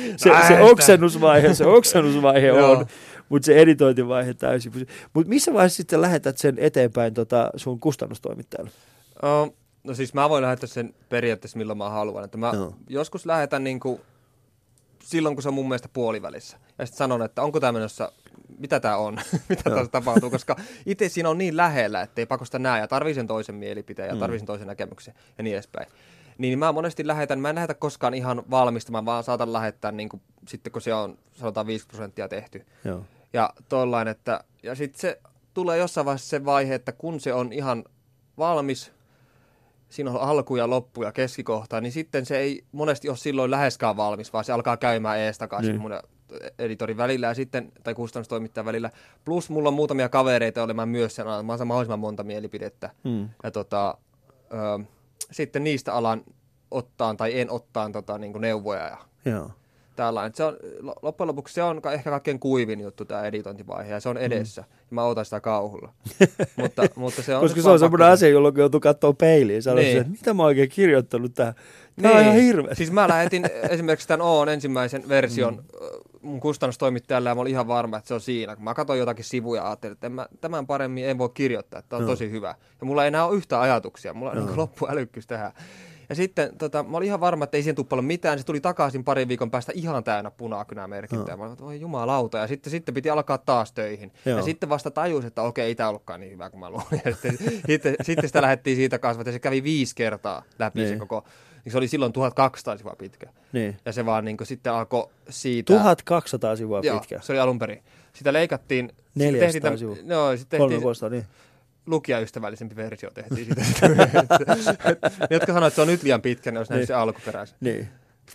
se oksennusvaihe on, mutta se editointivaihe täysin. Mutta missä vaiheessa sitten lähetät sen eteenpäin sun kustannustoimittajalle? No siis mä voin lähettää sen periaatteessa milloin mä haluan. Että mä joskus lähetän niinku silloin, kun se on mun mielestä puolivälissä. Ja sitten sanon, että onko tämä menossa, mitä tämä on, mitä tässä tapahtuu. Koska itse siinä on niin lähellä, että ei pakosta näe ja tarvii sen toisen mielipiteen ja tarvii sen toisen näkemyksen ja niin edespäin. Niin mä monesti mä en lähetä koskaan ihan valmista, mä vaan saatan lähettää niin kuin, sitten kun se on sanotaan 5% tehty. Ja tollain, että ja sitten se tulee jossain vaiheessa se vaihe, että kun se on ihan valmis, siinä on alku ja loppu ja keskikohta, niin sitten se ei monesti ole silloin läheskään valmis, vaan se alkaa käymään eestakaisin mun editorin välillä ja sitten, tai kustannustoimittajan välillä. Plus mulla on muutamia kavereita olemaan myös sen alan, mä saan mahdollisimman monta mielipidettä. Ja sitten niistä alan ottaan tai en ottaan niin kuin neuvoja ja tällainen. Se on, loppujen lopuksi se on ehkä kaikkein kuivin juttu tämä editointivaihe ja se on edessä. Ja mä otan sitä kauhulla. mutta se on koska se on semmoinen asia, jolloin joutuu katsoa peiliin. Niin. Että mitä mä oon oikein kirjoittanut tähän? Tämä on ihan hirveä. Siis mä lähetin esimerkiksi tämän Oon ensimmäisen version mun kustannustoimittajalle ja mä olin ihan varma, että se on siinä. Kun mä katsoin jotakin sivuja ja ajattelin, että tämän paremmin en voi kirjoittaa, että on tosi hyvä. Ja mulla ei enää ole yhtään ajatuksia. Mulla on niin loppuälykkyys tähän. Ja sitten mä olin ihan varma, että ei siihen tule paljon mitään. Se tuli takaisin parin viikon päästä ihan täynnä punakynämerkintää. Mä olin, että voi jumalauta. Ja sitten piti alkaa taas töihin. Ja sitten vasta tajusin, että okei, ei tämä ollutkaan niin hyvä kuin mä luulin. Ja sitten sitä lähdettiin siitä kasvat. Ja se kävi 5 kertaa läpi se koko. Se oli silloin 1200 sivua pitkä. Niin. Ja se vaan niin sitten alkoi siitä. 1200 sivua pitkä? Se oli alun perin. Sitä leikattiin. 400 sivua. Joo, sitten tehtiin niin. Lukijaystävällisempi versio tehtiin siitä. Ne, jotka sanoivat, että se on nyt liian pitkä, ne olisi nähnyt se alkuperäisen. Niin.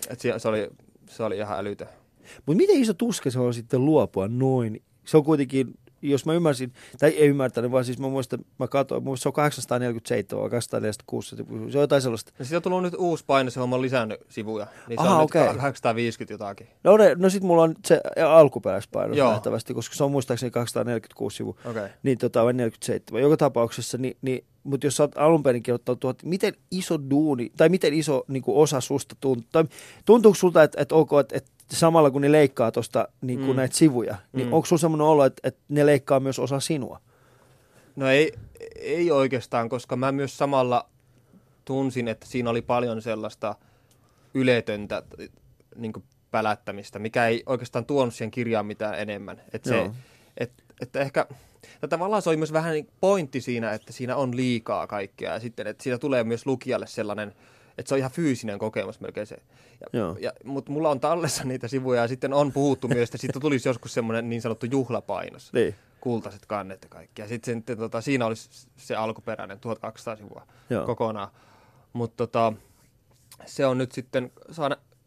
Se oli ihan älytön. Mutta miten iso tuska se on sitten luopua noin? Se on kuitenkin, jos mä ymmärsin, tai ei ymmärtänyt, vaan siis mä muistan, mä katsoin, se on 847 vai 846, se on jotain sellaista. No siitä on tullut nyt uusi paino, se on lisännyt sivuja, niin se on nyt 850 jotakin. No sit mulla on se alkuperäispaino nähtävästi, koska se on muistaakseni 246 sivua, niin vai 47. Joka tapauksessa, mutta jos sä oot alun perin kirjoittanut, miten iso duuni, tai miten iso niin kuin osa susta tuntuu, tai tuntuuko sulta, että samalla kun ne leikkaa tuosta niin näitä sivuja, niin onko sulla semmoinen olo, että ne leikkaa myös osa sinua? No ei oikeastaan, koska mä myös samalla tunsin, että siinä oli paljon sellaista yletöntä niin kuin pälättämistä, mikä ei oikeastaan tuonut siihen kirjaan mitään enemmän. Että ehkä tavallaan se oli myös vähän niin pointti siinä, että siinä on liikaa kaikkea ja sitten, että siitä tulee myös lukijalle sellainen, että se on ihan fyysinen kokemus melkein se. Mutta mulla on tallessa niitä sivuja ja sitten on puhuttu myös, että siitä tulisi joskus semmoinen niin sanottu juhlapainos. Niin. Kultaiset kannet ja kaikki. Ja sitten siinä olisi se alkuperäinen 1200 sivua kokonaan. Mutta se on nyt sitten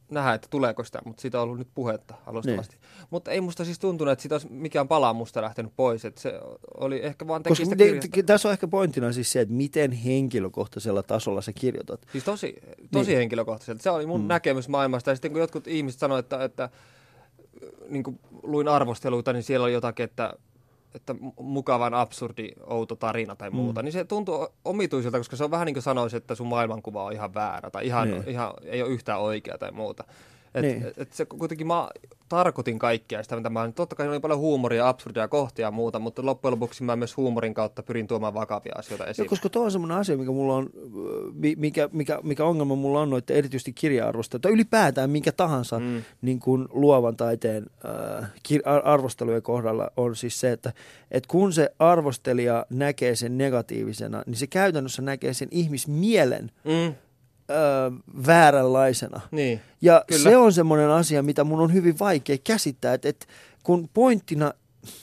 nähdä, että tuleeko sitä, mutta siitä on ollut nyt puhetta alustavasti. Niin. Mutta ei musta siis tuntunut, että siitä olisi mikään pala musta lähtenyt pois. Että se oli ehkä vaan tekistä kirjasta. Tässä on ehkä pointtina siis se, että miten henkilökohtaisella tasolla sä kirjoitat. Siis tosi henkilökohtaisella. Se oli mun näkemys maailmasta. Ja sitten kun jotkut ihmiset sanoivat, että niin kuin luin arvosteluita, niin siellä oli jotakin, että mukavan absurdi, outo tarina tai muuta, niin se tuntuu omituiselta, koska se on vähän niin kuin sanoisi, että sun maailmankuva on ihan väärä tai ihan ei ole yhtään oikea tai muuta. Et se kuitenkin mä tarkoitin kaikkea sitä, mitä mä totta kai oli paljon huumoria, absurdia kohtia ja muuta, mutta loppujen lopuksi mä myös huumorin kautta pyrin tuomaan vakavia asioita esiin. Koska tuo on semmoinen asia, mikä mulla on, mikä ongelma mulla on noiden erityisesti kirja-arvosteluja, tai ylipäätään minkä tahansa niin kuin luovan taiteen arvostelujen kohdalla on siis se, että kun se arvostelija näkee sen negatiivisena, niin se käytännössä näkee sen ihmismielen vääränlaisena. Niin, ja kyllä. Se on semmoinen asia, mitä mun on hyvin vaikea käsittää, että kun pointtina,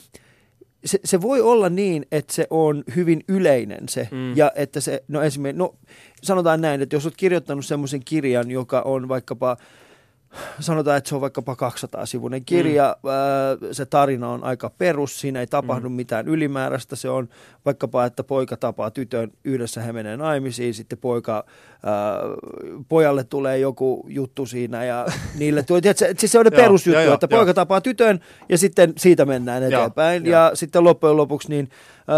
se voi olla niin, että se on hyvin yleinen se, ja että se, esimerkiksi, sanotaan näin, että jos olet kirjoittanut semmoisen kirjan, joka on vaikkapa, sanotaan, että se on vaikkapa 200-sivuinen kirja, se tarina on aika perus, siinä ei tapahdu mitään ylimääräistä, se on vaikkapa, että poika tapaa tytön, yhdessä he menee naimisiin, sitten pojalle tulee joku juttu siinä ja niille tulee, siis se on ne perusjuttu, että poika tapaa tytön ja sitten siitä mennään eteenpäin ja sitten loppujen lopuksi niin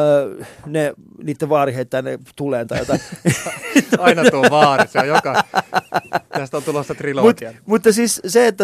niiden vaari heittää ne tuleen tai jotain. Aina tuo vaari, se on tästä on tulossa trilogia. Mutta siis se, että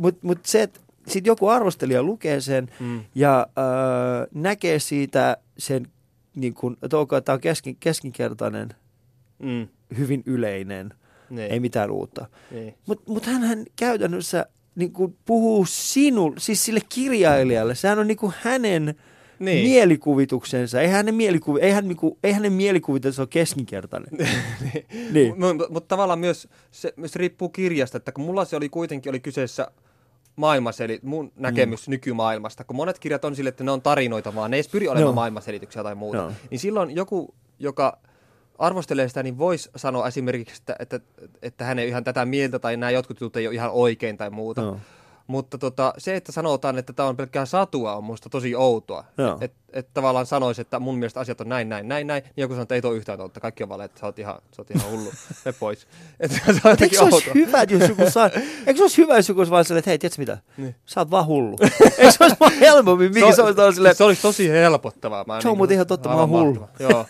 sit joku arvostelija lukee sen ja näkee siitä sen, niin kuin, että tämä on keskinkertainen, hyvin yleinen, ei mitään uutta. Mutta hän käytännössä niin kuin puhuu siis sille kirjailijalle, sehän on niin kuin hänen mielikuvituksensa. Ei hänen mielikuvituksensa ole keskinkertainen. Niin. Mutta tavallaan myös se riippuu kirjasta, että kun mulla se oli kyseessä maailmanseli, mun näkemys nykymaailmasta, kun monet kirjat on sille, että ne on tarinoita, vaan ne ei pyri olemaan maailmanselityksiä tai muuta. Niin silloin joku, joka arvostelee sitä, niin voisi sanoa esimerkiksi, että hän ei ihan tätä mieltä tai nämä jotkut jutut ei ole ihan oikein tai muuta. Mutta se, että sanotaan, että tämä on pelkkää satua, on minusta tosi outoa. Että tavallaan sanoisi, että mun mielestä asiat on näin, niin joku sanoo, että ei ole yhtään totta. Kaikki on vale, että sä oot ihan hullu. Me pois. Eikö se olisi hyvä, jos joku olisi vaan silleen, että hei, tiedätkö mitä? Niin. Sä oot vaan hullu. Eikö se olisi vaan helpommin? Se olisi tosi helpottavaa. Se on muuten ihan totta, mä oon hullu. Joo.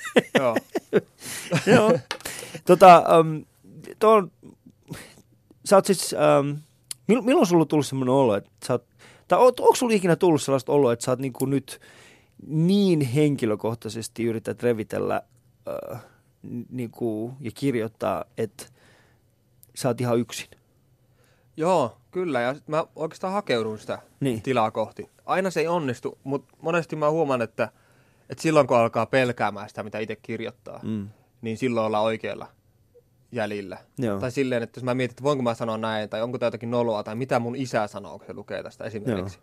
Joo. Sä oot siis... Milloin sulla on tullut semmoinen olo, että sä oot, tai onko sulla ikinä tullut sellaista oloa, että sä oot nyt niin henkilökohtaisesti yrität revitellä ja kirjoittaa, että sä oot ihan yksin? Joo, kyllä. Ja mä oikeastaan hakeudun sitä tilaa kohti. Aina se ei onnistu, mutta monesti mä huomaan, että silloin kun alkaa pelkäämään sitä, mitä itse kirjoittaa, niin silloin ollaan oikealla jäljillä. Joo. Tai silleen, että jos mä mietin, että voinko mä sanoa näin, tai onko tämä jotakin noloa, tai mitä mun isä sanoo, kun se lukee tästä esimerkiksi.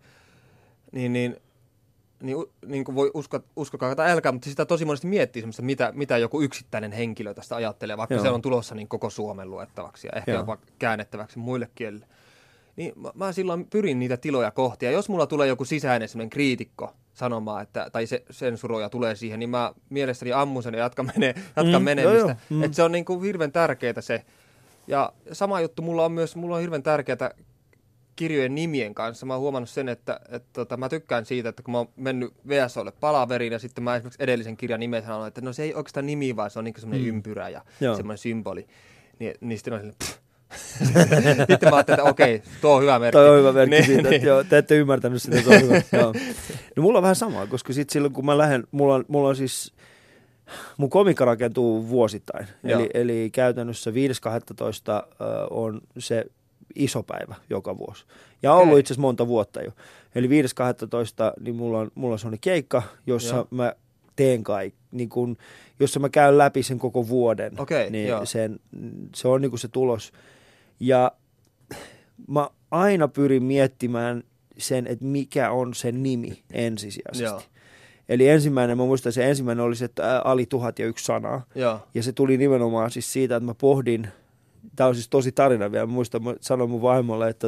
Niin kuin voi uskokaa tai älkää, mutta sitä tosi monesti miettii semmoista, mitä joku yksittäinen henkilö tästä ajattelee, vaikka se on tulossa niin koko Suomen luettavaksi ja ehkä jopa käännettäväksi muille kielille. Niin mä silloin pyrin niitä tiloja kohti, ja jos mulla tulee joku sisäinen semmoinen kriitikko sanomaan, tai se sensuroija tulee siihen, niin mä mielestäni ammun sen ja jatkan menemistä. Että se on niin kuin hirveän tärkeää se. Ja sama juttu mulla on hirveän tärkeää kirjojen nimien kanssa. Mä oon huomannut sen, että mä tykkään siitä, että kun mä oon mennyt VSOlle palaveriin, ja sitten mä esimerkiksi edellisen kirjan nimen sanon, että no se ei oikeastaan nimi, vaan se on niin kuin semmoinen ympyrä ja semmoinen symboli. Niin sitten on silleen, sitten mä ajattelin, että okei, tuo on hyvä merkki. Tuo on hyvä merkki siitä, että joo, te ette ymmärtänyt sitä, se on hyvä. Joo. No mulla on vähän samaa, koska sitten silloin kun mä lähden, mulla on siis, mun komikka rakentuu vuosittain. Eli käytännössä 5.12. On se iso päivä joka vuosi. Ja on ollut itse asiassa monta vuotta jo. Eli 5.12. niin mulla on sellainen keikka, jossa mä teen niin kun, jossa mä käyn läpi sen koko vuoden. Niin se on niin kuin se tulos. Ja mä aina pyrin miettimään sen, että mikä on sen nimi ensisijaisesti. Eli mä muistan, se ensimmäinen oli se, että Ali 1001 sanaa. Ja se tuli nimenomaan siis siitä, että mä pohdin tämä on siis tosi tarina vielä. Muistan, mä sanoin mun vaimolle, että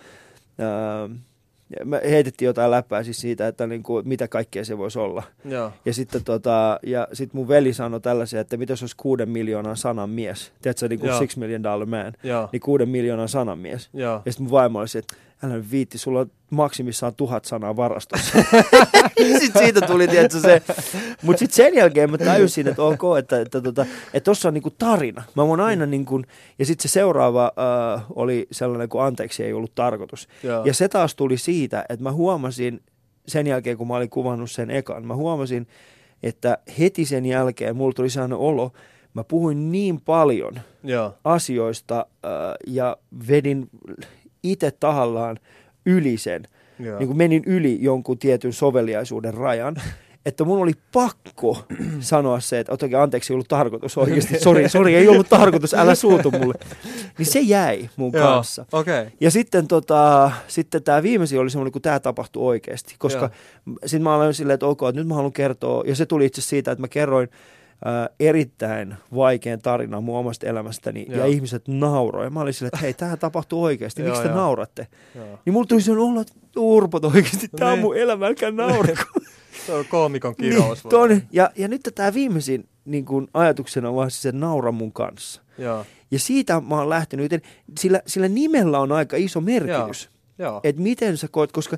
me heitettiin jotain läppää siis siitä, että niinku, mitä kaikkea se voisi olla. Joo. Ja sitten sit mun veli sanoi tällaisia, että mitä se olisi 6 miljoonan sanan mies. Tiedätkö, niin kuin $6 million man, niin 6 miljoonan sanan mies. Joo. Ja sitten mun vaimo oli se, että älä nyt viitti, sulla on maksimissaan 1000 sanaa varastossa. Sitten siitä tuli, tiedätkö, se. Mutta sitten sen jälkeen mä tajusin, että ok, että tossa on niinku tarina. Mä voin aina niinku, ja sitten se seuraava oli sellainen, kun anteeksi ei ollut tarkoitus. Joo. Ja se taas tuli siitä, että mä huomasin sen jälkeen, kun mä olin kuvannut sen ekan, mä huomasin, että heti sen jälkeen mulla tuli sellainen olo, mä puhuin niin paljon asioista ja vedin itse tahallaan yli sen, niin kuin menin yli jonkun tietyn soveliaisuuden rajan, että mun oli pakko sanoa se, että anteeksi, ei ollut tarkoitus oikeasti, sori, ei ollut tarkoitus, älä suutu mulle. Niin se jäi mun kanssa. Okay. Ja sitten tämä viimeisin oli semmoinen, kun tämä tapahtui oikeasti, koska sitten mä aloin silleen, että ok, että nyt mä haluan kertoa, ja se tuli itse siitä, että mä kerroin erittäin vaikean tarinan mun omasta elämästäni, ja ihmiset nauroi. Mä olin silleen, että hei, tämähän tapahtuu oikeasti, miksi te nauratte? Niin mulla tuli sellainen olo, että urpot oikeasti, tämä on mun elämä, älkää naurako. Se on koomikon kirous. Niin, ja nyt tämä viimeisin niin kun ajatuksena on vaan se naura mun kanssa. Ja siitä mä oon lähtenyt, sillä nimellä on aika iso merkitys. Että miten sä koet, koska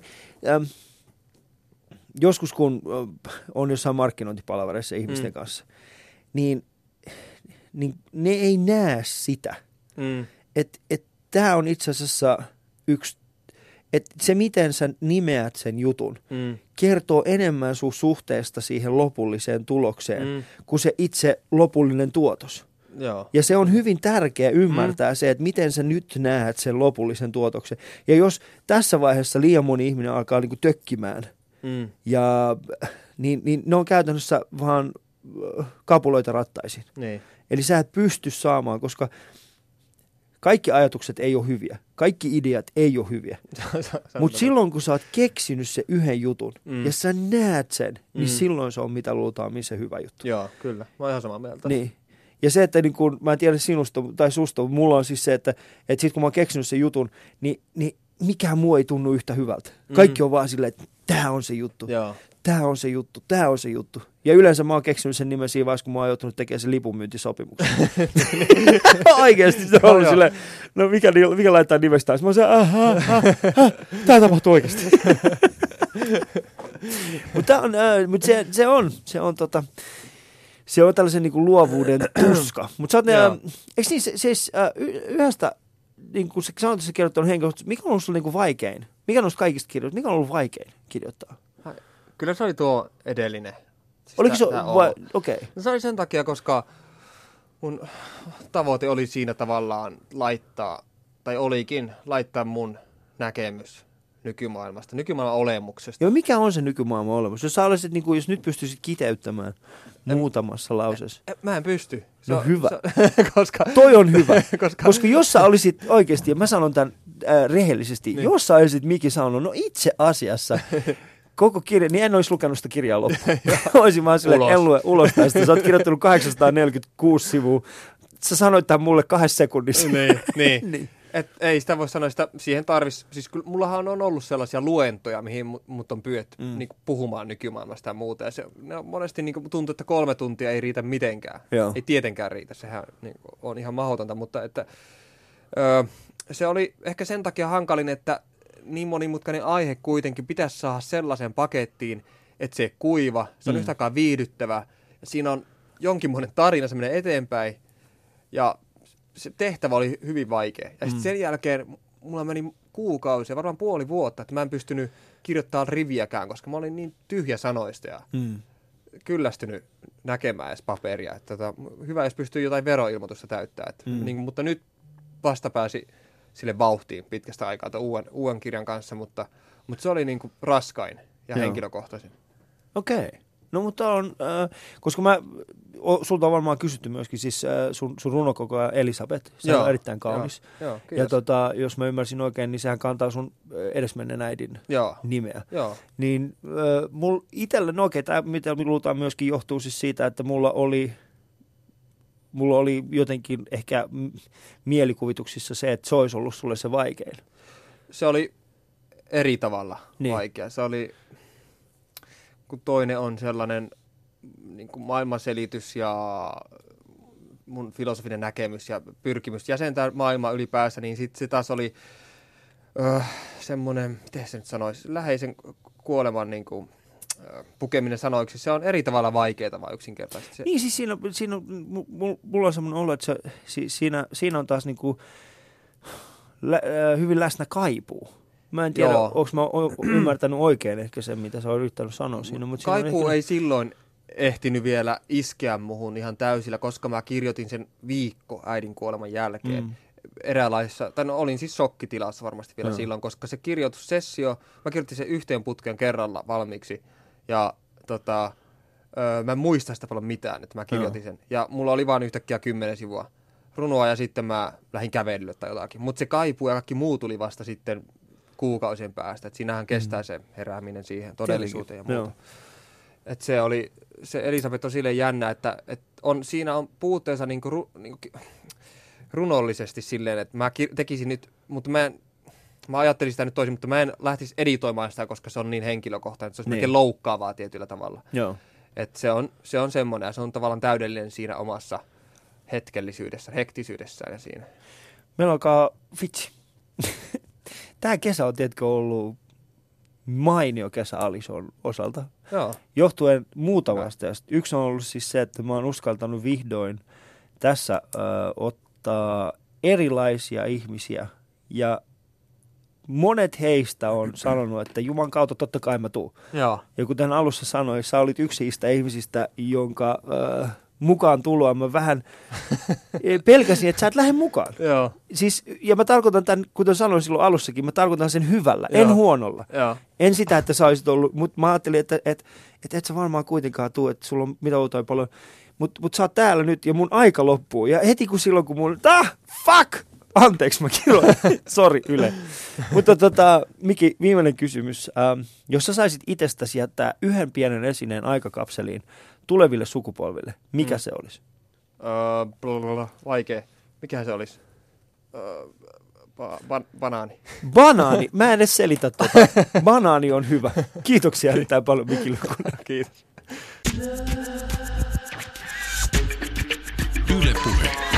joskus kun on jossain markkinointipalvereissa ihmisten kanssa, niin ne ei näe sitä. Että tämä on itse asiassa yksi, että se miten sä nimeät sen jutun, kertoo enemmän sun suhteesta siihen lopulliseen tulokseen, kuin se itse lopullinen tuotos. Joo. Ja se on hyvin tärkeä ymmärtää se, että miten sä nyt näet sen lopullisen tuotoksen. Ja jos tässä vaiheessa liian moni ihminen alkaa niinku tökkimään, niin ne on käytännössä vaan kapuloita rattaisiin. Niin. Eli sä et pysty saamaan, koska kaikki ajatukset ei ole hyviä. Kaikki ideat ei ole hyviä. Mutta silloin, kun sä oot keksinyt se yhden jutun ja sä näet sen, niin silloin se on mitä luultaan, se hyvä juttu. Joo, kyllä. Mä oon ihan samaa mieltä. Niin. Ja se, että niin kun, mä en tiedä sinusta tai susta, mulla on siis se, että sit kun mä oon keksinyt sen jutun, niin mikään muu ei tunnu yhtä hyvältä. Kaikki on vaan silleen, että tää on se juttu. Joo. Tää on se juttu, tää on se juttu. Ja yleensä mä oon keksinyt sen nimen siinä vaiheessa, kun mä oon joutunut tekemään sen lipunmyyntisopimuksen. Oikeesti se on ollut silleen, no mikä laittaa nimestään? Mä oon se, tää tapahtuu oikeesti. Mutta se on tällaisen niin kuin luovuuden tuska. Mutta sä oot, eikö niin, siis yhdestä, niin kuin sä oot tässä kirjoittanut henkilöstä, mikä on ollut sulla niin kuin vaikein? Mikä on ollut kaikista kirjoittaa? Mikä on ollut vaikein kirjoittaa? Kyllä se oli tuo edellinen. Siis oliko se, okei. No se oli sen takia, koska mun tavoite oli siinä tavallaan laittaa mun näkemys nykymaailmasta, nykymaailman olemuksesta. Joo, mikä on se nykymaailman olemus? Jos sä olisit, niin kuin, jos nyt pystyisit kiteyttämään muutamassa lauseessa. Mä en pysty. Hyvä. Koska toi on hyvä. koska jos sä olisit oikeasti, ja mä sanon tämän rehellisesti, niin. Jos sä olisit Miki sanonut, no itse asiassa koko kirja, niin en olisi lukenut sitä kirjaa loppuun. Olisin vaan silleen, en lue ulos tästä. Sä oot kirjoittanut 846 sivua. Sä sanoit tämän mulle 2 sekunnissa. niin. Ei sitä voi sanoa, että siihen tarvitsisi, siis mullahan on ollut sellaisia luentoja, mihin mut on pyydetty niin puhumaan nykymaailmasta ja muuta. Ja monesti niin tuntuu, että 3 tuntia ei riitä mitenkään. Joo. Ei tietenkään riitä, sehän niin on ihan mahdotonta, mutta että, se oli ehkä sen takia hankalin, että niin monimutkainen aihe kuitenkin pitäisi saada sellaisen pakettiin, että se ei kuiva, se on yhtäkään viihdyttävä. Siinä on jonkinmoinen tarina, se menee eteenpäin ja se tehtävä oli hyvin vaikea. Ja sitten sen jälkeen mulla meni kuukausia, varmaan puoli vuotta, että mä en pystynyt kirjoittamaan riviäkään, koska mä olin niin tyhjä sanoista ja kyllästynyt näkemään edes paperia. Että hyvä, jos pystyy jotain veroilmoitusta täyttämään. Mutta nyt vasta pääsi sille vauhtiin pitkästä aikaa uuden kirjan kanssa, mutta se oli niin kuin raskain ja henkilökohtaisin. Okei. No mutta on, koska sulta on varmaan kysytty myöskin siis sun runokokoja Elisabeth, se on erittäin kaunis. Joo, ja jos mä ymmärsin oikein, niin sehän kantaa sun edesmenneen äidin nimeä. Joo. Niin mulla itsellä, no okei, tämä mitä luultaan myöskin johtuu siis siitä, että mulla oli mulla oli jotenkin ehkä mielikuvituksissa se, että se olisi ollut sulle se vaikein. Se oli eri tavalla vaikea. Se oli, kun toinen on sellainen niin kuin maailmanselitys ja mun filosofinen näkemys ja pyrkimys jäsentää maailmaa ylipäänsä, niin sitten se taas oli semmoinen, miten se nyt sanoisi, läheisen kuoleman niin kuin, pukeminen sanoiksi. Se on eri tavalla vaikeaa vai yksinkertaisesti. Niin siis mulla on semmoinen olo, että siinä on taas niin kuin, hyvin läsnä kaipuu. Mä en tiedä, onko mä ymmärtänyt oikein ehkä sen, mitä sä oot yrittänyt sanoa siinä. Mutta kaipuu ei silloin ehtinyt vielä iskeä muhun ihan täysillä, koska mä kirjoitin sen viikko äidin kuoleman jälkeen. Eräänlaisessa, tai no olin siis shokkitilassa varmasti vielä silloin, koska se kirjoitussessio, mä kirjoitin sen yhteen putkeen kerralla valmiiksi, ja mä en muista sitä paljon mitään, että mä kirjoitin sen. Ja mulla oli vaan yhtäkkiä 10 sivua runoa, ja sitten mä lähdin kävelylle tai jotakin. Mutta se kaipuu ja kaikki muu tuli vasta sitten kuukausien päästä, että siinähän kestää se herääminen siihen todellisuuteen ja muuta. Että se Elisabeth on silleen jännä, että siinä on puutteensa niinku runollisesti silleen, että mä tekisin nyt, mutta mä ajattelin sitä nyt toisin, mutta mä en lähtisi editoimaan sitä, koska se on niin henkilökohtainen, että se olisi melkein loukkaavaa tietyllä tavalla. Joo. Että se on semmoinen, ja se on tavallaan täydellinen siinä omassa hetkellisyydessä, hektisyydessään ja siinä. Meillä alkaa, vitsi, tämä kesä on tietenkin ollut mainio kesä Alison osalta. Joo. Johtuen muutamasta. Yksi on ollut siis se, että mä oon uskaltanut vihdoin tässä ottaa erilaisia ihmisiä ja monet heistä on sanonut, että Juman kautta totta kai mä tuun. Joo. Ja kuten alussa sanoin, sä olit yksi niistä ihmisistä, jonka mukaan tuloa mä vähän pelkäsin, että sä et lähde mukaan. Joo. Siis, ja mä tarkoitan tämän, kuten sanoin silloin alussakin, mä tarkoitan sen hyvällä, en huonolla. Joo. En sitä, että sä olisit ollut, mutta mä ajattelin, että et sä varmaan kuitenkaan tuu, että sulla on mitä outoja paljon. Mutta sä oot täällä nyt ja mun aika loppuu. Ja heti kun mun, fuck! Anteeksi, mä kiroin. Sori, Yle. Mutta Miki, viimeinen kysymys. Jos sä saisit itsestäsi jättää yhden pienen esineen aikakapseliin tuleville sukupolville, mikä se olisi? Vaikea. Mikähän se olisi? Banaani. Banaani? Mä en edes selitä tota. Banaani on hyvä. Kiitoksia erittäin paljon, Miki Lukonen. Kiitos. Yle Puhe.